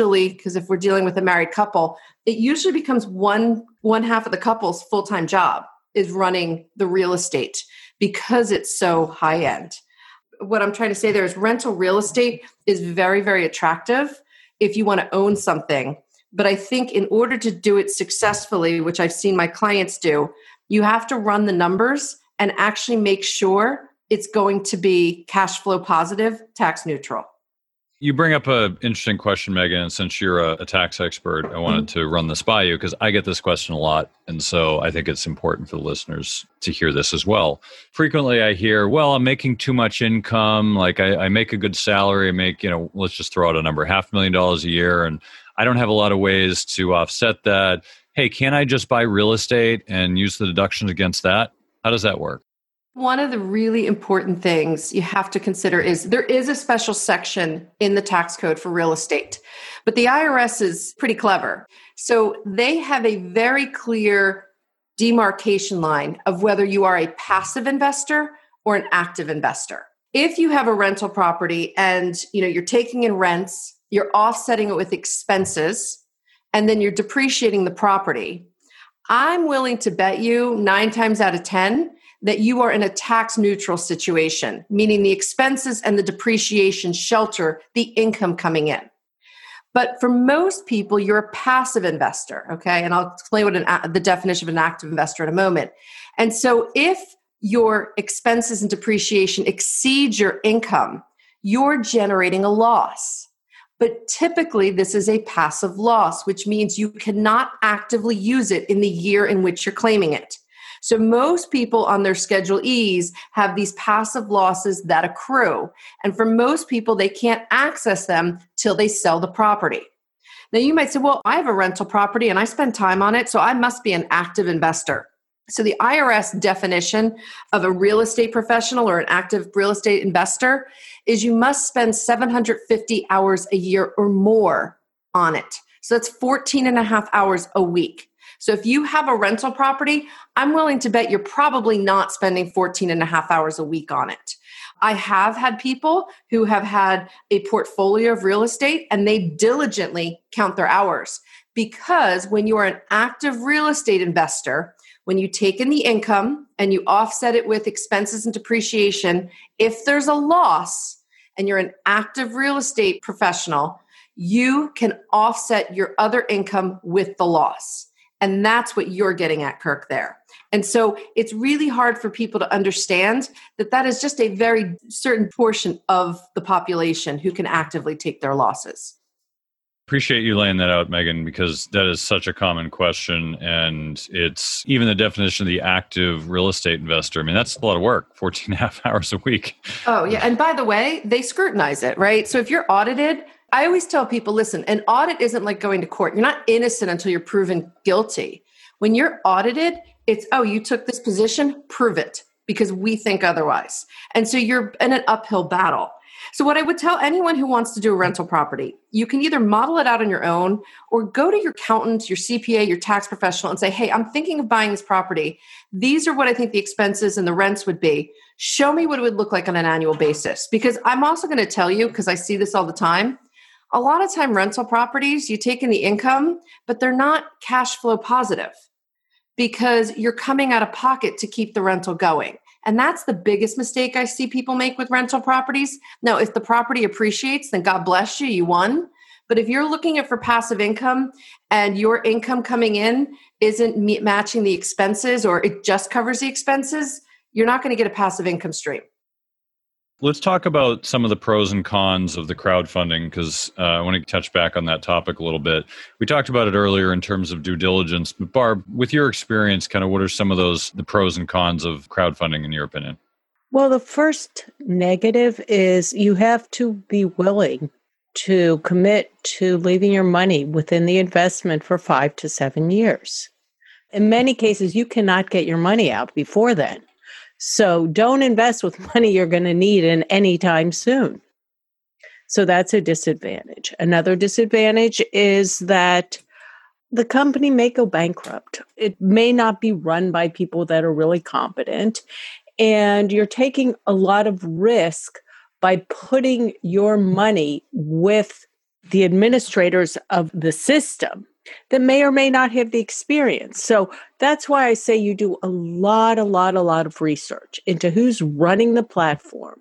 if we're dealing with a married couple, it usually becomes one half of the couple's full-time job is running the real estate, because it's so high end. What I'm trying to say there is rental real estate is very, very attractive if you want to own something. But I think in order to do it successfully, which I've seen my clients do, you have to run the numbers and actually make sure it's going to be cash flow positive, tax neutral. You bring up an interesting question, Megan, and since you're a tax expert, I wanted to run this by you because I get this question a lot. And so I think it's important for the listeners to hear this as well. Frequently I hear, well, I'm making too much income. Like I make a good salary. I make, let's just throw out a number, $500,000 a year. And I don't have a lot of ways to offset that. hey, can I just buy real estate and use the deductions against that? How does that work? One of the really important things you have to consider is there is a special section in the tax code for real estate, but the IRS is pretty clever. So they have a very clear demarcation line of whether you are a passive investor or an active investor. If you have a rental property and you're taking in rents, you're offsetting it with expenses, and then you're depreciating the property, I'm willing to bet you 9 times out of 10 that you are in a tax neutral situation, meaning the expenses and the depreciation shelter the income coming in. But for most people, you're a passive investor, okay? And I'll explain what the definition of an active investor in a moment. And so if your expenses and depreciation exceed your income, you're generating a loss. But typically, this is a passive loss, which means you cannot actively use it in the year in which you're claiming it. So most people on their Schedule E's have these passive losses that accrue. And for most people, they can't access them till they sell the property. Now you might say, well, I have a rental property and I spend time on it, so I must be an active investor. So the IRS definition of a real estate professional or an active real estate investor is you must spend 750 hours a year or more on it. So that's 14 and a half hours a week. So if you have a rental property, I'm willing to bet you're probably not spending 14 and a half hours a week on it. I have had people who have had a portfolio of real estate and they diligently count their hours, because when you are an active real estate investor, when you take in the income and you offset it with expenses and depreciation, if there's a loss and you're an active real estate professional, you can offset your other income with the loss. And that's what you're getting at, Kirk, there. And so it's really hard for people to understand that that is just a very certain portion of the population who can actively take their losses. Appreciate you laying that out, Megan, because that is such a common question. And it's even the definition of the active real estate investor. I mean, that's a lot of work, 14 and a half hours a week. Oh, yeah. And by the way, they scrutinize it, right? So if you're audited, I always tell people, listen, an audit isn't like going to court. You're not innocent until you're proven guilty. When you're audited, it's, oh, you took this position, prove it, because we think otherwise. And so you're in an uphill battle. So what I would tell anyone who wants to do a rental property, you can either model it out on your own or go to your accountant, your CPA, your tax professional and say, hey, I'm thinking of buying this property. These are what I think the expenses and the rents would be. Show me what it would look like on an annual basis. Because I'm also going to tell you, because I see this all the time, a lot of time rental properties, you take in the income, but they're not cash flow positive because you're coming out of pocket to keep the rental going. And that's the biggest mistake I see people make with rental properties. Now, if the property appreciates, then God bless you, you won. But if you're looking at for passive income and your income coming in isn't matching the expenses or it just covers the expenses, you're not going to get a passive income stream. Let's talk about some of the pros and cons of the crowdfunding, because I want to touch back on that topic a little bit. We talked about it earlier in terms of due diligence, but Barb, with your experience, kind of what are some of the pros and cons of crowdfunding in your opinion? Well, the first negative is you have to be willing to commit to leaving your money within the investment for 5 to 7 years. In many cases, you cannot get your money out before then. So don't invest with money you're going to need in any time soon. So that's a disadvantage. Another disadvantage is that the company may go bankrupt. It may not be run by people that are really competent. And you're taking a lot of risk by putting your money with the administrators of the system that may or may not have the experience. So that's why I say you do a lot of research into who's running the platform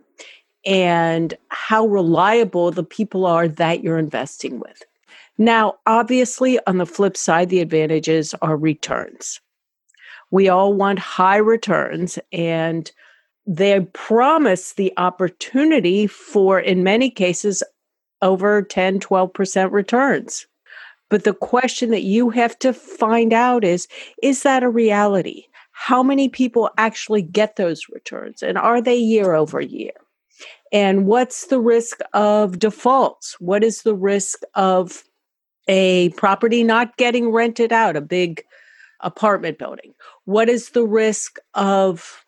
and how reliable the people are that you're investing with. Now, obviously, on the flip side, the advantages are returns. We all want high returns, and they promise the opportunity for, in many cases, over 10, 12% returns. But the question that you have to find out is that a reality? How many people actually get those returns? And are they year over year? And what's the risk of defaults? What is the risk of a property not getting rented out, a big apartment building? What is the risk of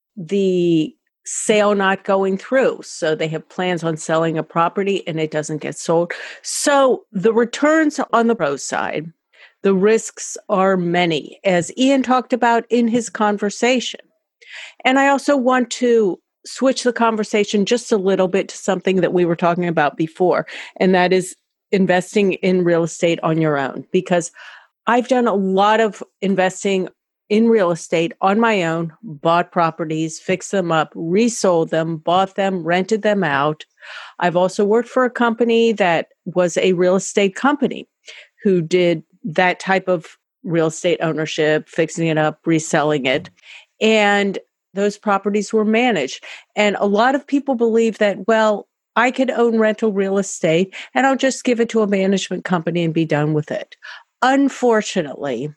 the sale not going through? So they have plans on selling a property and it doesn't get sold. So the returns on the pro side, the risks are many, as Ian talked about in his conversation. And I also want to switch the conversation just a little bit to something that we were talking about before, and that is investing in real estate on your own, because I've done a lot of investing in real estate on my own, bought properties, fixed them up, resold them, bought them, rented them out. I've also worked for a company that was a real estate company who did that type of real estate ownership, fixing it up, reselling it. And those properties were managed. And a lot of people believe that, well, I could own rental real estate and I'll just give it to a management company and be done with it. Unfortunately,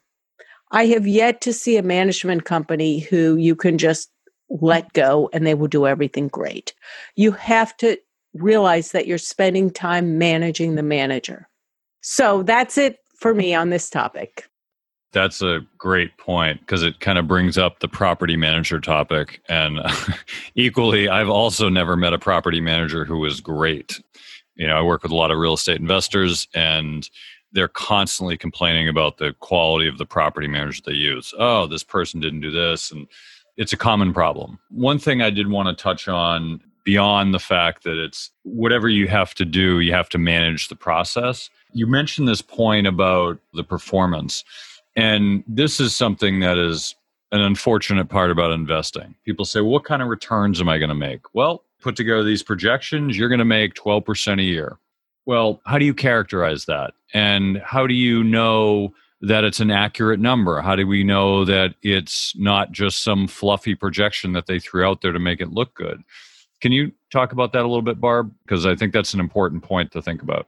I have yet to see a management company who you can just let go and they will do everything great. You have to realize that you're spending time managing the manager. So that's it for me on this topic. That's a great point, because it kind of brings up the property manager topic. And equally, I've also never met a property manager who was great. You know, I work with a lot of real estate investors, and they're constantly complaining about the quality of the property manager they use. Oh, this person didn't do this. And it's a common problem. One thing I did want to touch on, beyond the fact that it's whatever you have to do, you have to manage the process. You mentioned this point about the performance. And this is something that is an unfortunate part about investing. People say, well, what kind of returns am I going to make? Well, put together these projections, you're going to make 12% a year. Well, how do you characterize that? And how do you know that it's an accurate number? How do we know that it's not just some fluffy projection that they threw out there to make it look good? Can you talk about that a little bit, Barb? Because I think that's an important point to think about.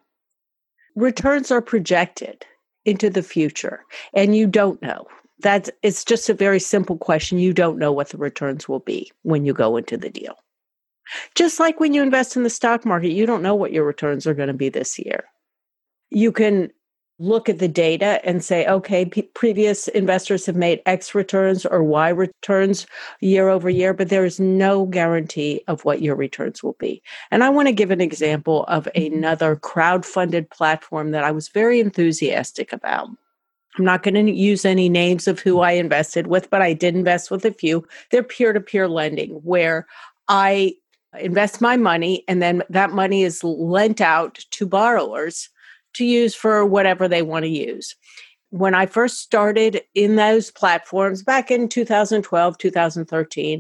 Returns are projected into the future, and you don't know. It's just a very simple question. You don't know what the returns will be when you go into the deal. Just like when you invest in the stock market, you don't know what your returns are going to be this year. You can look at the data and say, okay, previous investors have made X returns or Y returns year over year, but there is no guarantee of what your returns will be. And I want to give an example of another crowd-funded platform that I was very enthusiastic about. I'm not going to use any names of who I invested with, but I did invest with a few. They're peer-to-peer lending, where I invest my money and then that money is lent out to borrowers to use for whatever they want to use. When I first started in those platforms back in 2012, 2013,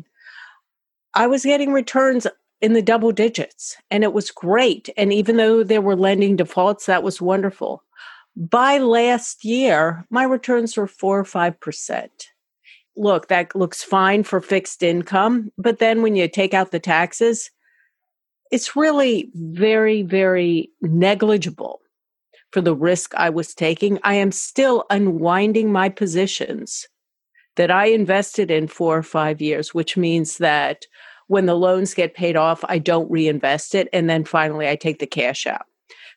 I was getting returns in the double digits, and it was great. And even though there were lending defaults, that was wonderful. By last year, my returns were 4 or 5%. Look, that looks fine for fixed income, but then when you take out the taxes, it's really very, very negligible for the risk I was taking. I am still unwinding my positions that I invested in 4 or 5 years, which means that when the loans get paid off, I don't reinvest it. And then finally, I take the cash out.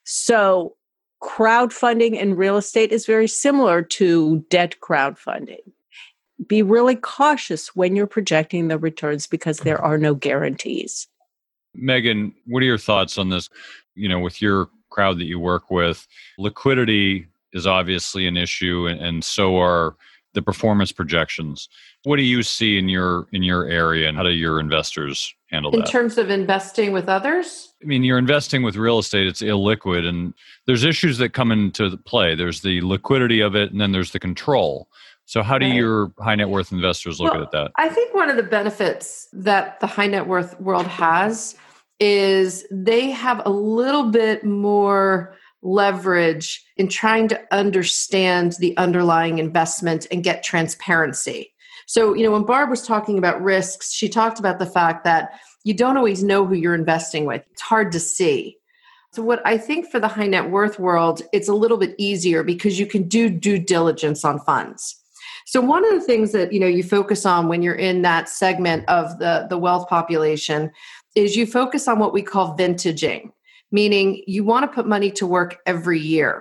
So crowdfunding in real estate is very similar to debt crowdfunding. Be really cautious when you're projecting the returns because there are no guarantees. Megan, what are your thoughts on this? You know, with your crowd that you work with, liquidity is obviously an issue, and so are the performance projections. What do you see in your area, and how do your investors handle that? In terms of investing with others? I mean, you're investing with real estate, it's illiquid, and there's issues that come into play. There's the liquidity of it, and then there's the control. So how do your high net worth investors look at that? I think one of the benefits that the high net worth world has is they have a little bit more leverage in trying to understand the underlying investment and get transparency. So, you know, when Barb was talking about risks, she talked about the fact that you don't always know who you're investing with. It's hard to see. So what I think for the high net worth world, it's a little bit easier because you can do due diligence on funds. So one of the things that, you know, you focus on when you're in that segment of the wealth population is you focus on what we call vintaging, meaning you want to put money to work every year.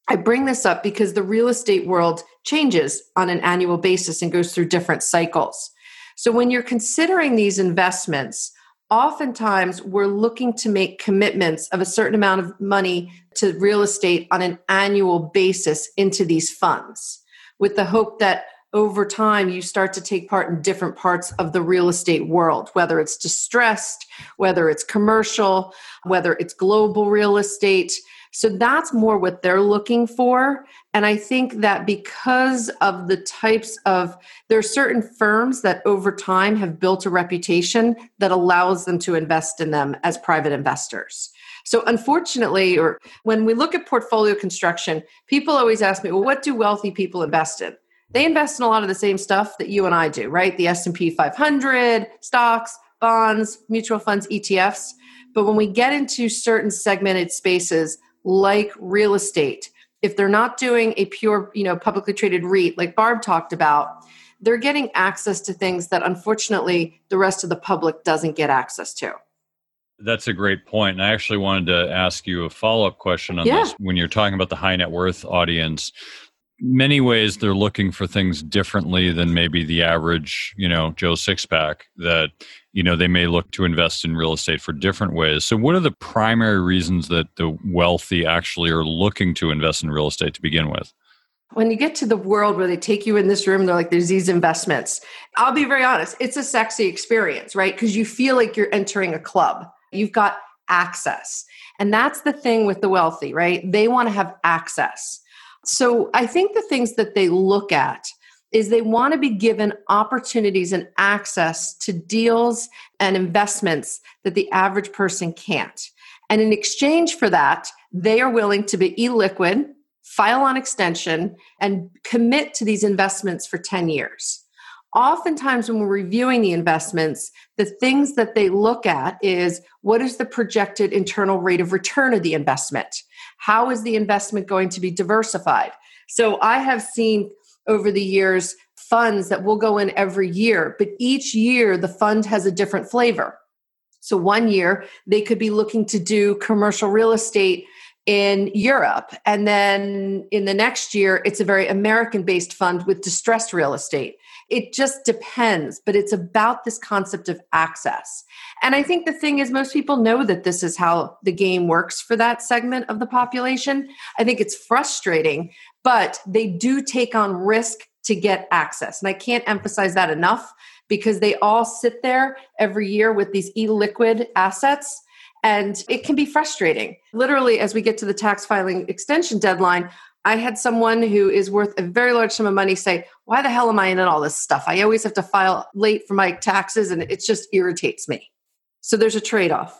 I bring this up because the real estate world changes on an annual basis and goes through different cycles. So when you're considering these investments, oftentimes we're looking to make commitments of a certain amount of money to real estate on an annual basis into these funds, with the hope that over time you start to take part in different parts of the real estate world, whether it's distressed, whether it's commercial, whether it's global real estate. So that's more what they're looking for. And I think that because of the types of, there are certain firms that over time have built a reputation that allows them to invest in them as private investors. So unfortunately, or when we look at portfolio construction, people always ask me, well, what do wealthy people invest in? They invest in a lot of the same stuff that you and I do, right? The S&P 500, stocks, bonds, mutual funds, ETFs. But when we get into certain segmented spaces, like real estate, if they're not doing a pure, publicly traded REIT like Barb talked about, they're getting access to things that unfortunately the rest of the public doesn't get access to. That's a great point. And I actually wanted to ask you a follow-up question on this. When you're talking about the high net worth audience, many ways they're looking for things differently than maybe the average, Joe Sixpack, that, they may look to invest in real estate for different ways. So what are the primary reasons that the wealthy actually are looking to invest in real estate to begin with? When you get to the world where they take you in this room, they're like, there's these investments. I'll be very honest. It's a sexy experience, right? Because you feel like you're entering a club. You've got access. And that's the thing with the wealthy, right? They want to have access. So I think the things that they look at is they want to be given opportunities and access to deals and investments that the average person can't. And in exchange for that, they are willing to be illiquid, file on extension, and commit to these investments for 10 years. Oftentimes when we're reviewing the investments, the things that they look at is what is the projected internal rate of return of the investment? How is the investment going to be diversified? So I have seen over the years funds that will go in every year, but each year the fund has a different flavor. So one year they could be looking to do commercial real estate in Europe. And then in the next year, it's a very American-based fund with distressed real estate. It just depends, but it's about this concept of access. And I think the thing is most people know that this is how the game works for that segment of the population. I think it's frustrating, but they do take on risk to get access. And I can't emphasize that enough because they all sit there every year with these illiquid assets. And it can be frustrating. Literally, as we get to the tax filing extension deadline, I had someone who is worth a very large sum of money say, why the hell am I in all this stuff? I always have to file late for my taxes and it just irritates me. So there's a trade-off.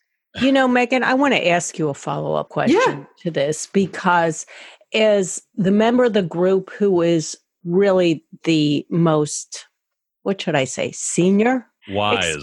Megan, I want to ask you a follow-up question to this because as the member of the group who is really the most, what should I say, senior? Wise.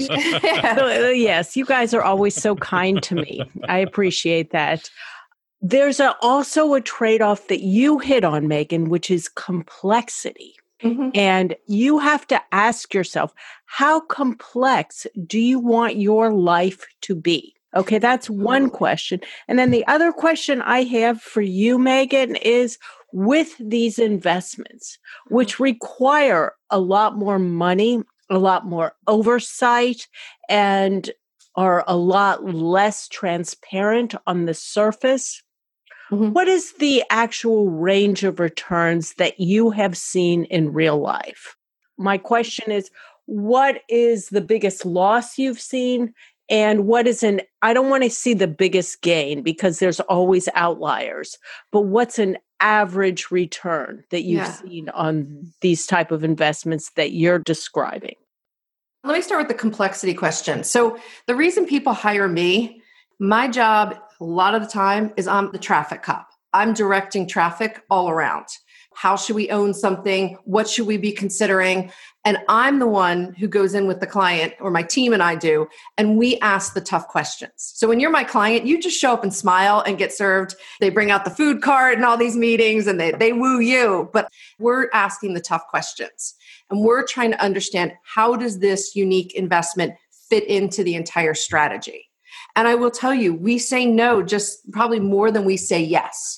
Yes, you guys are always so kind to me. I appreciate that. There's also a trade-off that you hit on, Megan, which is complexity. Mm-hmm. And you have to ask yourself, how complex do you want your life to be? Okay, that's one question. And then the other question I have for you, Megan, is with these investments, which require a lot more money, a lot more oversight, and are a lot less transparent on the surface. Mm-hmm. What is the actual range of returns that you have seen in real life? My question is, what is the biggest loss you've seen? And what is I don't want to see the biggest gain because there's always outliers, but what's an average return that you've seen on these type of investments that you're describing? Let me start with the complexity question. So the reason people hire me, my job a lot of the time is I'm the traffic cop. I'm directing traffic all around. How should we own something? What should we be considering? And I'm the one who goes in with the client, or my team and I do, and we ask the tough questions. So when you're my client, you just show up and smile and get served. They bring out the food cart and all these meetings and they woo you, but we're asking the tough questions. And we're trying to understand, how does this unique investment fit into the entire strategy? And I will tell you, we say no just probably more than we say yes.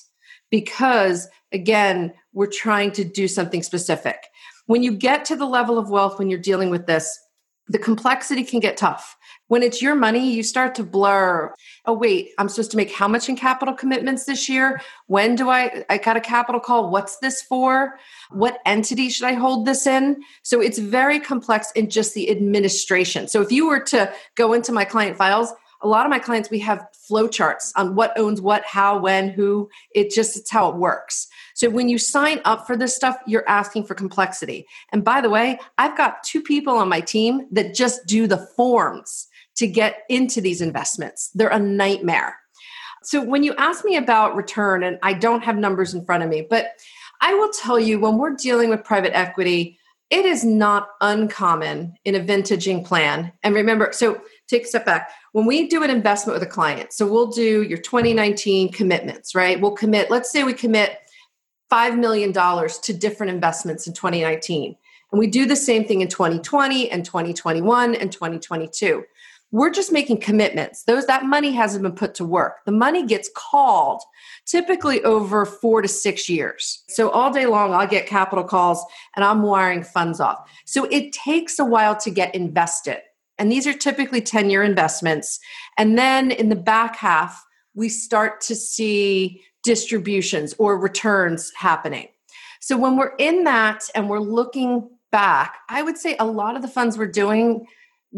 because, again, we're trying to do something specific. When you get to the level of wealth, when you're dealing with this, the complexity can get tough. When it's your money, you start to blur. Oh, wait, I'm supposed to make how much in capital commitments this year? When do I got a capital call? What's this for? What entity should I hold this in? So it's very complex in just the administration. So if you were to go into my client files, a lot of my clients, we have flow charts on what owns what, how, when, who. It's how it works. So when you sign up for this stuff, you're asking for complexity. And by the way, I've got 2 people on my team that just do the forms to get into these investments. They're a nightmare. So when you ask me about return, and I don't have numbers in front of me, but I will tell you, when we're dealing with private equity, it is not uncommon in a vintaging plan. And remember, so take a step back. When we do an investment with a client, so we'll do your 2019 commitments, right? We'll commit, let's say we commit $5 million to different investments in 2019. And we do the same thing in 2020 and 2021 and 2022. We're just making commitments. That money hasn't been put to work. The money gets called typically over 4 to 6 years. So all day long, I'll get capital calls and I'm wiring funds off. So it takes a while to get invested. And these are typically 10-year investments. And then in the back half, we start to see distributions or returns happening. So when we're in that and we're looking back, I would say a lot of the funds we're doing,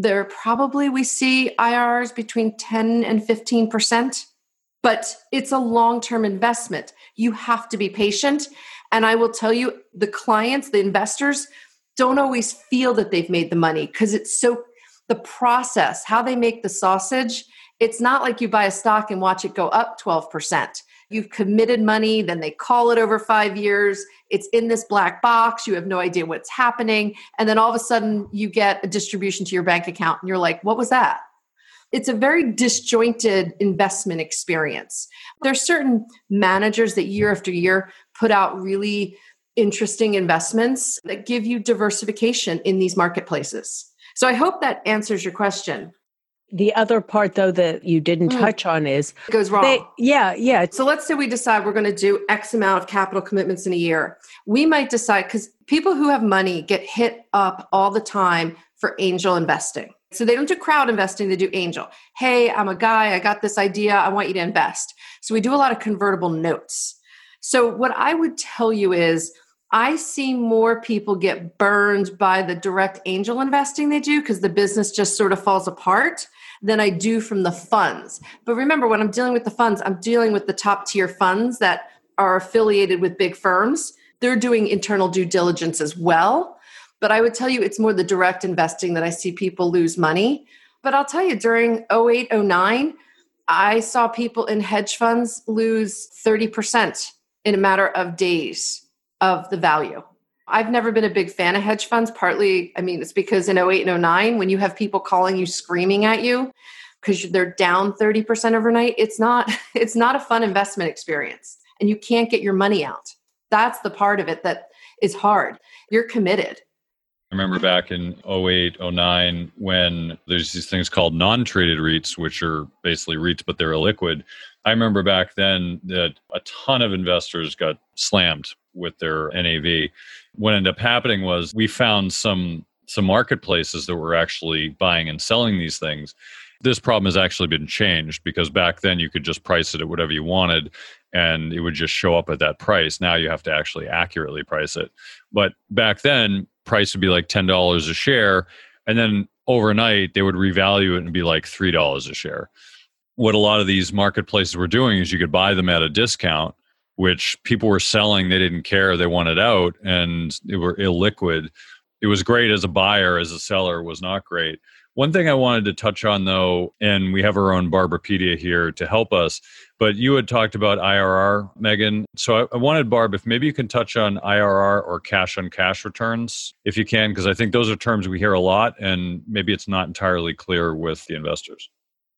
we see IRRs between 10 and 15%, but it's a long-term investment. You have to be patient. And I will tell you, the clients, the investors, don't always feel that they've made the money because the process, how they make the sausage, it's not like you buy a stock and watch it go up 12%. You've committed money, then they call it over 5 years. It's in this black box. You have no idea what's happening. And then all of a sudden you get a distribution to your bank account and you're like, what was that? It's a very disjointed investment experience. There's certain managers that year after year put out really interesting investments that give you diversification in these marketplaces. So I hope that answers your question. The other part, though, that you didn't touch on is... It goes wrong. Yeah. So let's say we decide we're going to do X amount of capital commitments in a year. We might decide, because people who have money get hit up all the time for angel investing. So they don't do crowd investing, they do angel. Hey, I'm a guy, I got this idea, I want you to invest. So we do a lot of convertible notes. So what I would tell you is, I see more people get burned by the direct angel investing they do because the business just sort of falls apart than I do from the funds. But remember, when I'm dealing with the funds, I'm dealing with the top tier funds that are affiliated with big firms. They're doing internal due diligence as well. But I would tell you it's more the direct investing that I see people lose money. But I'll tell you, during 08, 09, I saw people in hedge funds lose 30% in a matter of days of the value. I've never been a big fan of hedge funds. Partly, it's because in 08 and 09, when you have people calling you, screaming at you because they're down 30% overnight, it's not a fun investment experience. And you can't get your money out. That's the part of it that is hard. You're committed. I remember back in 08, 09, when there's these things called non-traded REITs, which are basically REITs, but they're illiquid. I remember back then that a ton of investors got slammed with their NAV. What ended up happening was we found some marketplaces that were actually buying and selling these things. This problem has actually been changed because back then you could just price it at whatever you wanted and it would just show up at that price. Now you have to actually accurately price it. But back then, price would be like $10 a share. And then overnight, they would revalue it and be like $3 a share. What a lot of these marketplaces were doing is you could buy them at a discount, which people were selling. They didn't care. They wanted out and they were illiquid. It was great as a buyer. As a seller, it was not great. One thing I wanted to touch on, though, and we have our own Barbarapedia here to help us, but you had talked about IRR, Megan. So I wanted, Barb, if maybe you can touch on IRR or cash-on-cash returns, if you can, because I think those are terms we hear a lot, and maybe it's not entirely clear with the investors.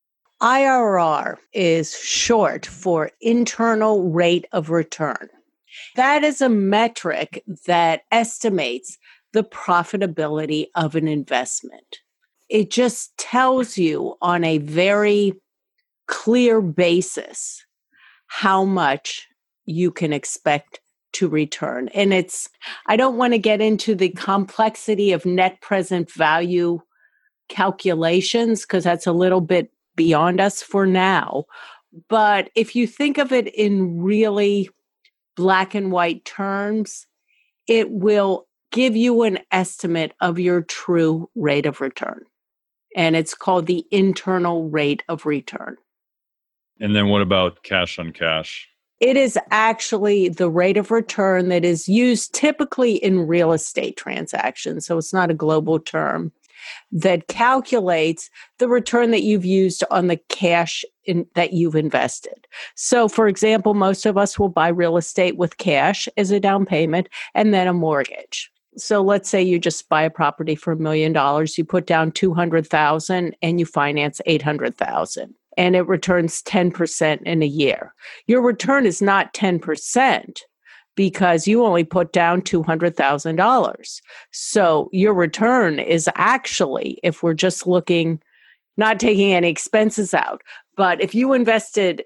IRR is short for internal rate of return. That is a metric that estimates the profitability of an investment. It just tells you on a very clear basis how much you can expect to return. And I don't want to get into the complexity of net present value calculations because that's a little bit beyond us for now. But if you think of it in really black and white terms, it will give you an estimate of your true rate of return. And it's called the internal rate of return. And then what about cash on cash? It is actually the rate of return that is used typically in real estate transactions. So it's not a global term that calculates the return that you've used on the cash that you've invested. So for example, most of us will buy real estate with cash as a down payment and then a mortgage. So let's say you just buy a property for $1 million, you put down $200,000 and you finance $800,000. And it returns 10% in a year. Your return is not 10% because you only put down $200,000. So your return is actually, if we're just looking, not taking any expenses out, but if you invested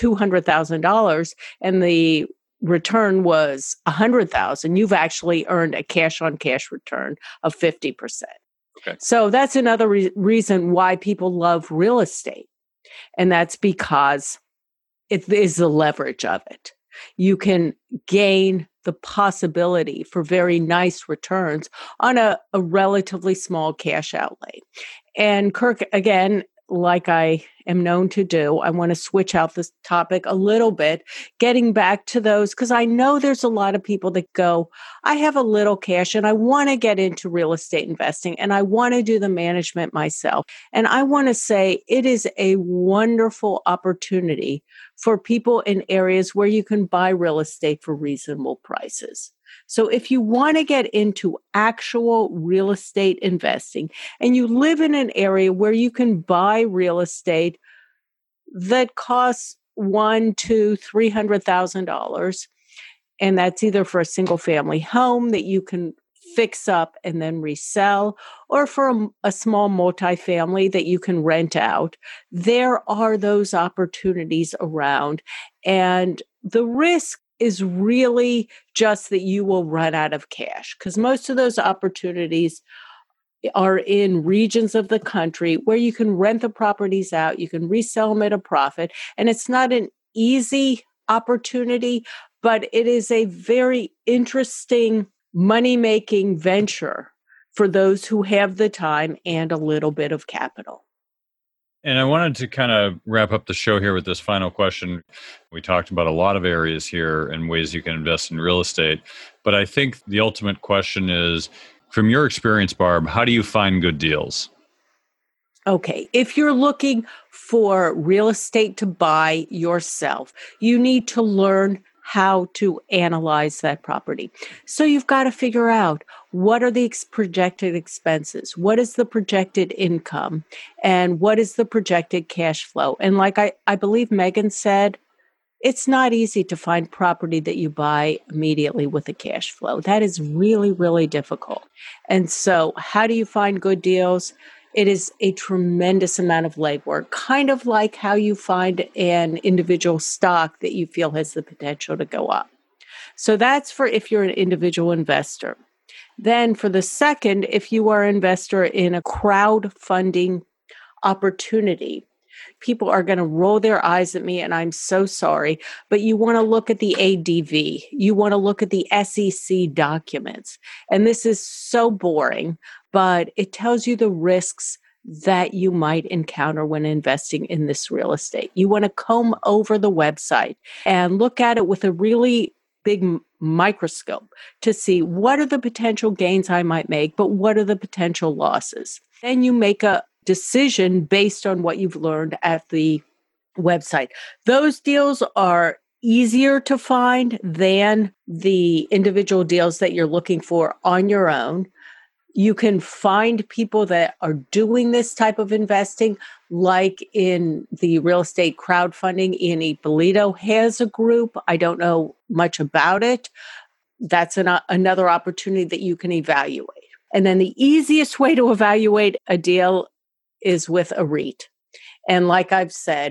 $200,000 and the return was $100,000, you've actually earned a cash on cash return of 50%. Okay. So that's another reason why people love real estate. And that's because it is the leverage of it. You can gain the possibility for very nice returns on a relatively small cash outlay. And Kirk, again, like I am known to do, I want to switch out this topic a little bit, getting back to those, because I know there's a lot of people that go, I have a little cash and I want to get into real estate investing and I want to do the management myself. And I want to say it is a wonderful opportunity for people in areas where you can buy real estate for reasonable prices. So if you want to get into actual real estate investing and you live in an area where you can buy real estate that costs $100,000 to $300,000, and that's either for a single family home that you can fix up and then resell, or for a small multifamily that you can rent out, there are those opportunities around. And the risk is really just that you will run out of cash, because most of those opportunities are in regions of the country where you can rent the properties out, you can resell them at a profit, and it's not an easy opportunity, but it is a very interesting money-making venture for those who have the time and a little bit of capital. And I wanted to kind of wrap up the show here with this final question. We talked about a lot of areas here and ways you can invest in real estate. But I think the ultimate question is, from your experience, Barb, how do you find good deals? Okay, if you're looking for real estate to buy yourself, you need to learn how to analyze that property. So you've got to figure out, what are the projected expenses? What is the projected income? And what is the projected cash flow? And like I believe Megan said, it's not easy to find property that you buy immediately with a cash flow. That is really, really difficult. And so how do you find good deals? It is a tremendous amount of legwork, kind of like how you find an individual stock that you feel has the potential to go up. So that's for if you're an individual investor. Then for the second, if you are an investor in a crowdfunding opportunity, people are going to roll their eyes at me, and I'm so sorry, but you want to look at the ADV. You want to look at the SEC documents. And this is so boring, but it tells you the risks that you might encounter when investing in this real estate. You want to comb over the website and look at it with a really big microscope to see what are the potential gains I might make, but what are the potential losses. Then you make a decision based on what you've learned at the website. Those deals are easier to find than the individual deals that you're looking for on your own. You can find people that are doing this type of investing, like in the real estate crowdfunding. Ian Ippolito has a group. I don't know much about it. That's another opportunity that you can evaluate. And then the easiest way to evaluate a deal is with a REIT. And like I've said,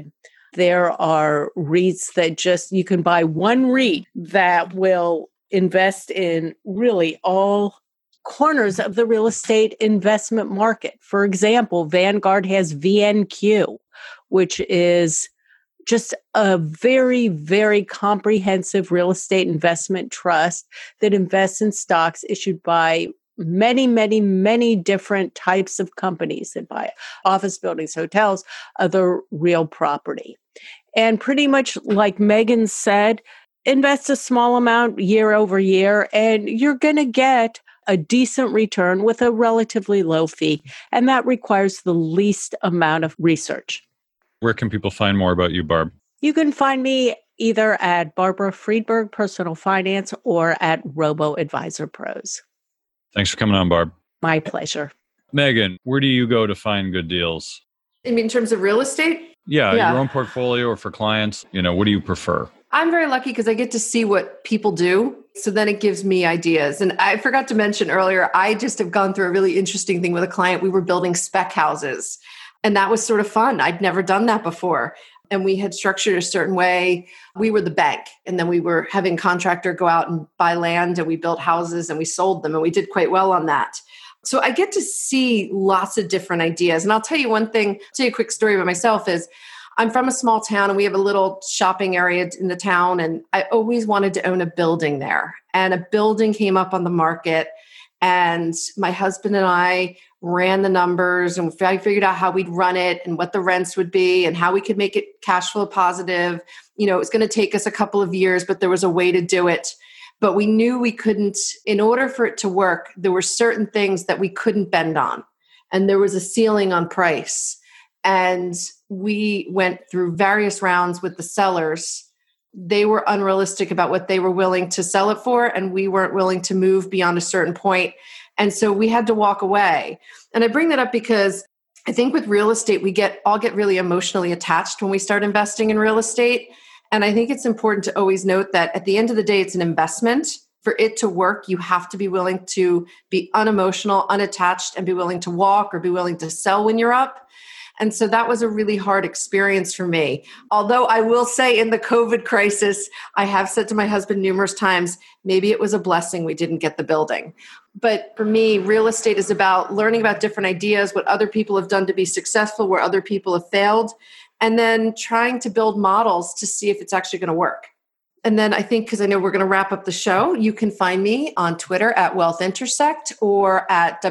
There are REITs that you can buy one REIT that will invest in really all corners of the real estate investment market. For example, Vanguard has VNQ, which is just a very, very comprehensive real estate investment trust that invests in stocks issued by many, many, many different types of companies that buy office buildings, hotels, other real property. And pretty much like Megan said, invest a small amount year over year, and you're going to get a decent return with a relatively low fee. And that requires the least amount of research. Where can people find more about you, Barb? You can find me either at Barbara Friedberg Personal Finance or at Robo Advisor Pros. Thanks for coming on, Barb. My pleasure. Megan, where do you go to find good deals? I mean, in terms of real estate? Yeah, your own portfolio or for clients, what do you prefer? I'm very lucky because I get to see what people do. So then it gives me ideas. And I forgot to mention earlier, I just have gone through a really interesting thing with a client. We were building spec houses, and that was sort of fun. I'd never done that before. And we had structured a certain way. We were the bank, and then we were having contractor go out and buy land, and we built houses and we sold them, and we did quite well on that. So I get to see lots of different ideas. And I'll tell you one thing, tell you a quick story about myself is I'm from a small town and we have a little shopping area in the town. And I always wanted to own a building there. And a building came up on the market, and my husband and I ran the numbers and I figured out how we'd run it and what the rents would be and how we could make it cash flow positive. It was going to take us a couple of years, but there was a way to do it. But we knew we couldn't, in order for it to work, there were certain things that we couldn't bend on. And there was a ceiling on price. And we went through various rounds with the sellers. They were unrealistic about what they were willing to sell it for, and we weren't willing to move beyond a certain point. And so we had to walk away. And I bring that up because I think with real estate, we all get really emotionally attached when we start investing in real estate. And I think it's important to always note that at the end of the day, it's an investment. For it to work, you have to be willing to be unemotional, unattached, and be willing to walk or be willing to sell when you're up. And so that was a really hard experience for me. Although I will say in the COVID crisis, I have said to my husband numerous times, maybe it was a blessing we didn't get the building. But for me, real estate is about learning about different ideas, what other people have done to be successful, where other people have failed, and then trying to build models to see if it's actually going to work. And then I think, because I know we're going to wrap up the show, you can find me on Twitter at Wealth Intersect or at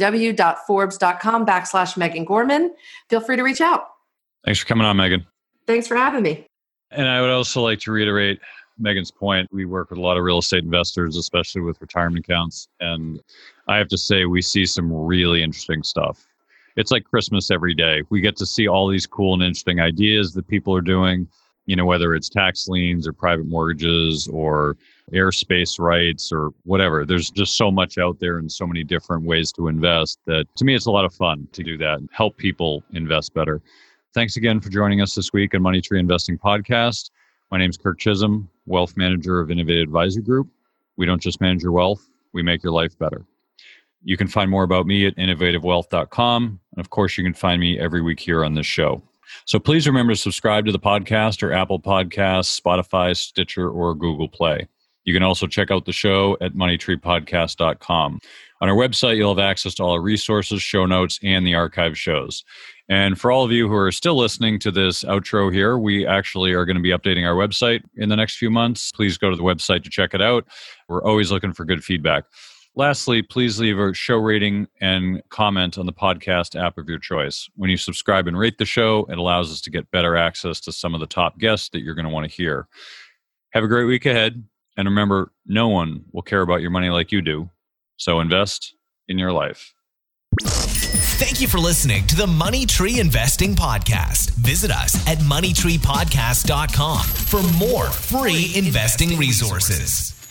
www.forbes.com/Megan Gorman. Feel free to reach out. Thanks for coming on, Megan. Thanks for having me. And I would also like to reiterate Megan's point. We work with a lot of real estate investors, especially with retirement accounts. And I have to say, we see some really interesting stuff. It's like Christmas every day. We get to see all these cool and interesting ideas that people are doing. Whether it's tax liens or private mortgages or airspace rights or whatever. There's just so much out there and so many different ways to invest that to me, it's a lot of fun to do that and help people invest better. Thanks again for joining us this week on Money Tree Investing Podcast. My name is Kirk Chisholm, Wealth Manager of Innovative Advisory Group. We don't just manage your wealth, we make your life better. You can find more about me at innovativewealth.com. And of course, you can find me every week here on this show. So please remember to subscribe to the podcast or Apple Podcasts, Spotify, Stitcher, or Google Play. You can also check out the show at moneytreepodcast.com. On our website, you'll have access to all our resources, show notes, and the archive shows. And for all of you who are still listening to this outro here, we actually are going to be updating our website in the next few months. Please go to the website to check it out. We're always looking for good feedback. Lastly, please leave a show rating and comment on the podcast app of your choice. When you subscribe and rate the show, it allows us to get better access to some of the top guests that you're going to want to hear. Have a great week ahead. And remember, no one will care about your money like you do. So invest in your life. Thank you for listening to the Money Tree Investing Podcast. Visit us at moneytreepodcast.com for more free investing resources.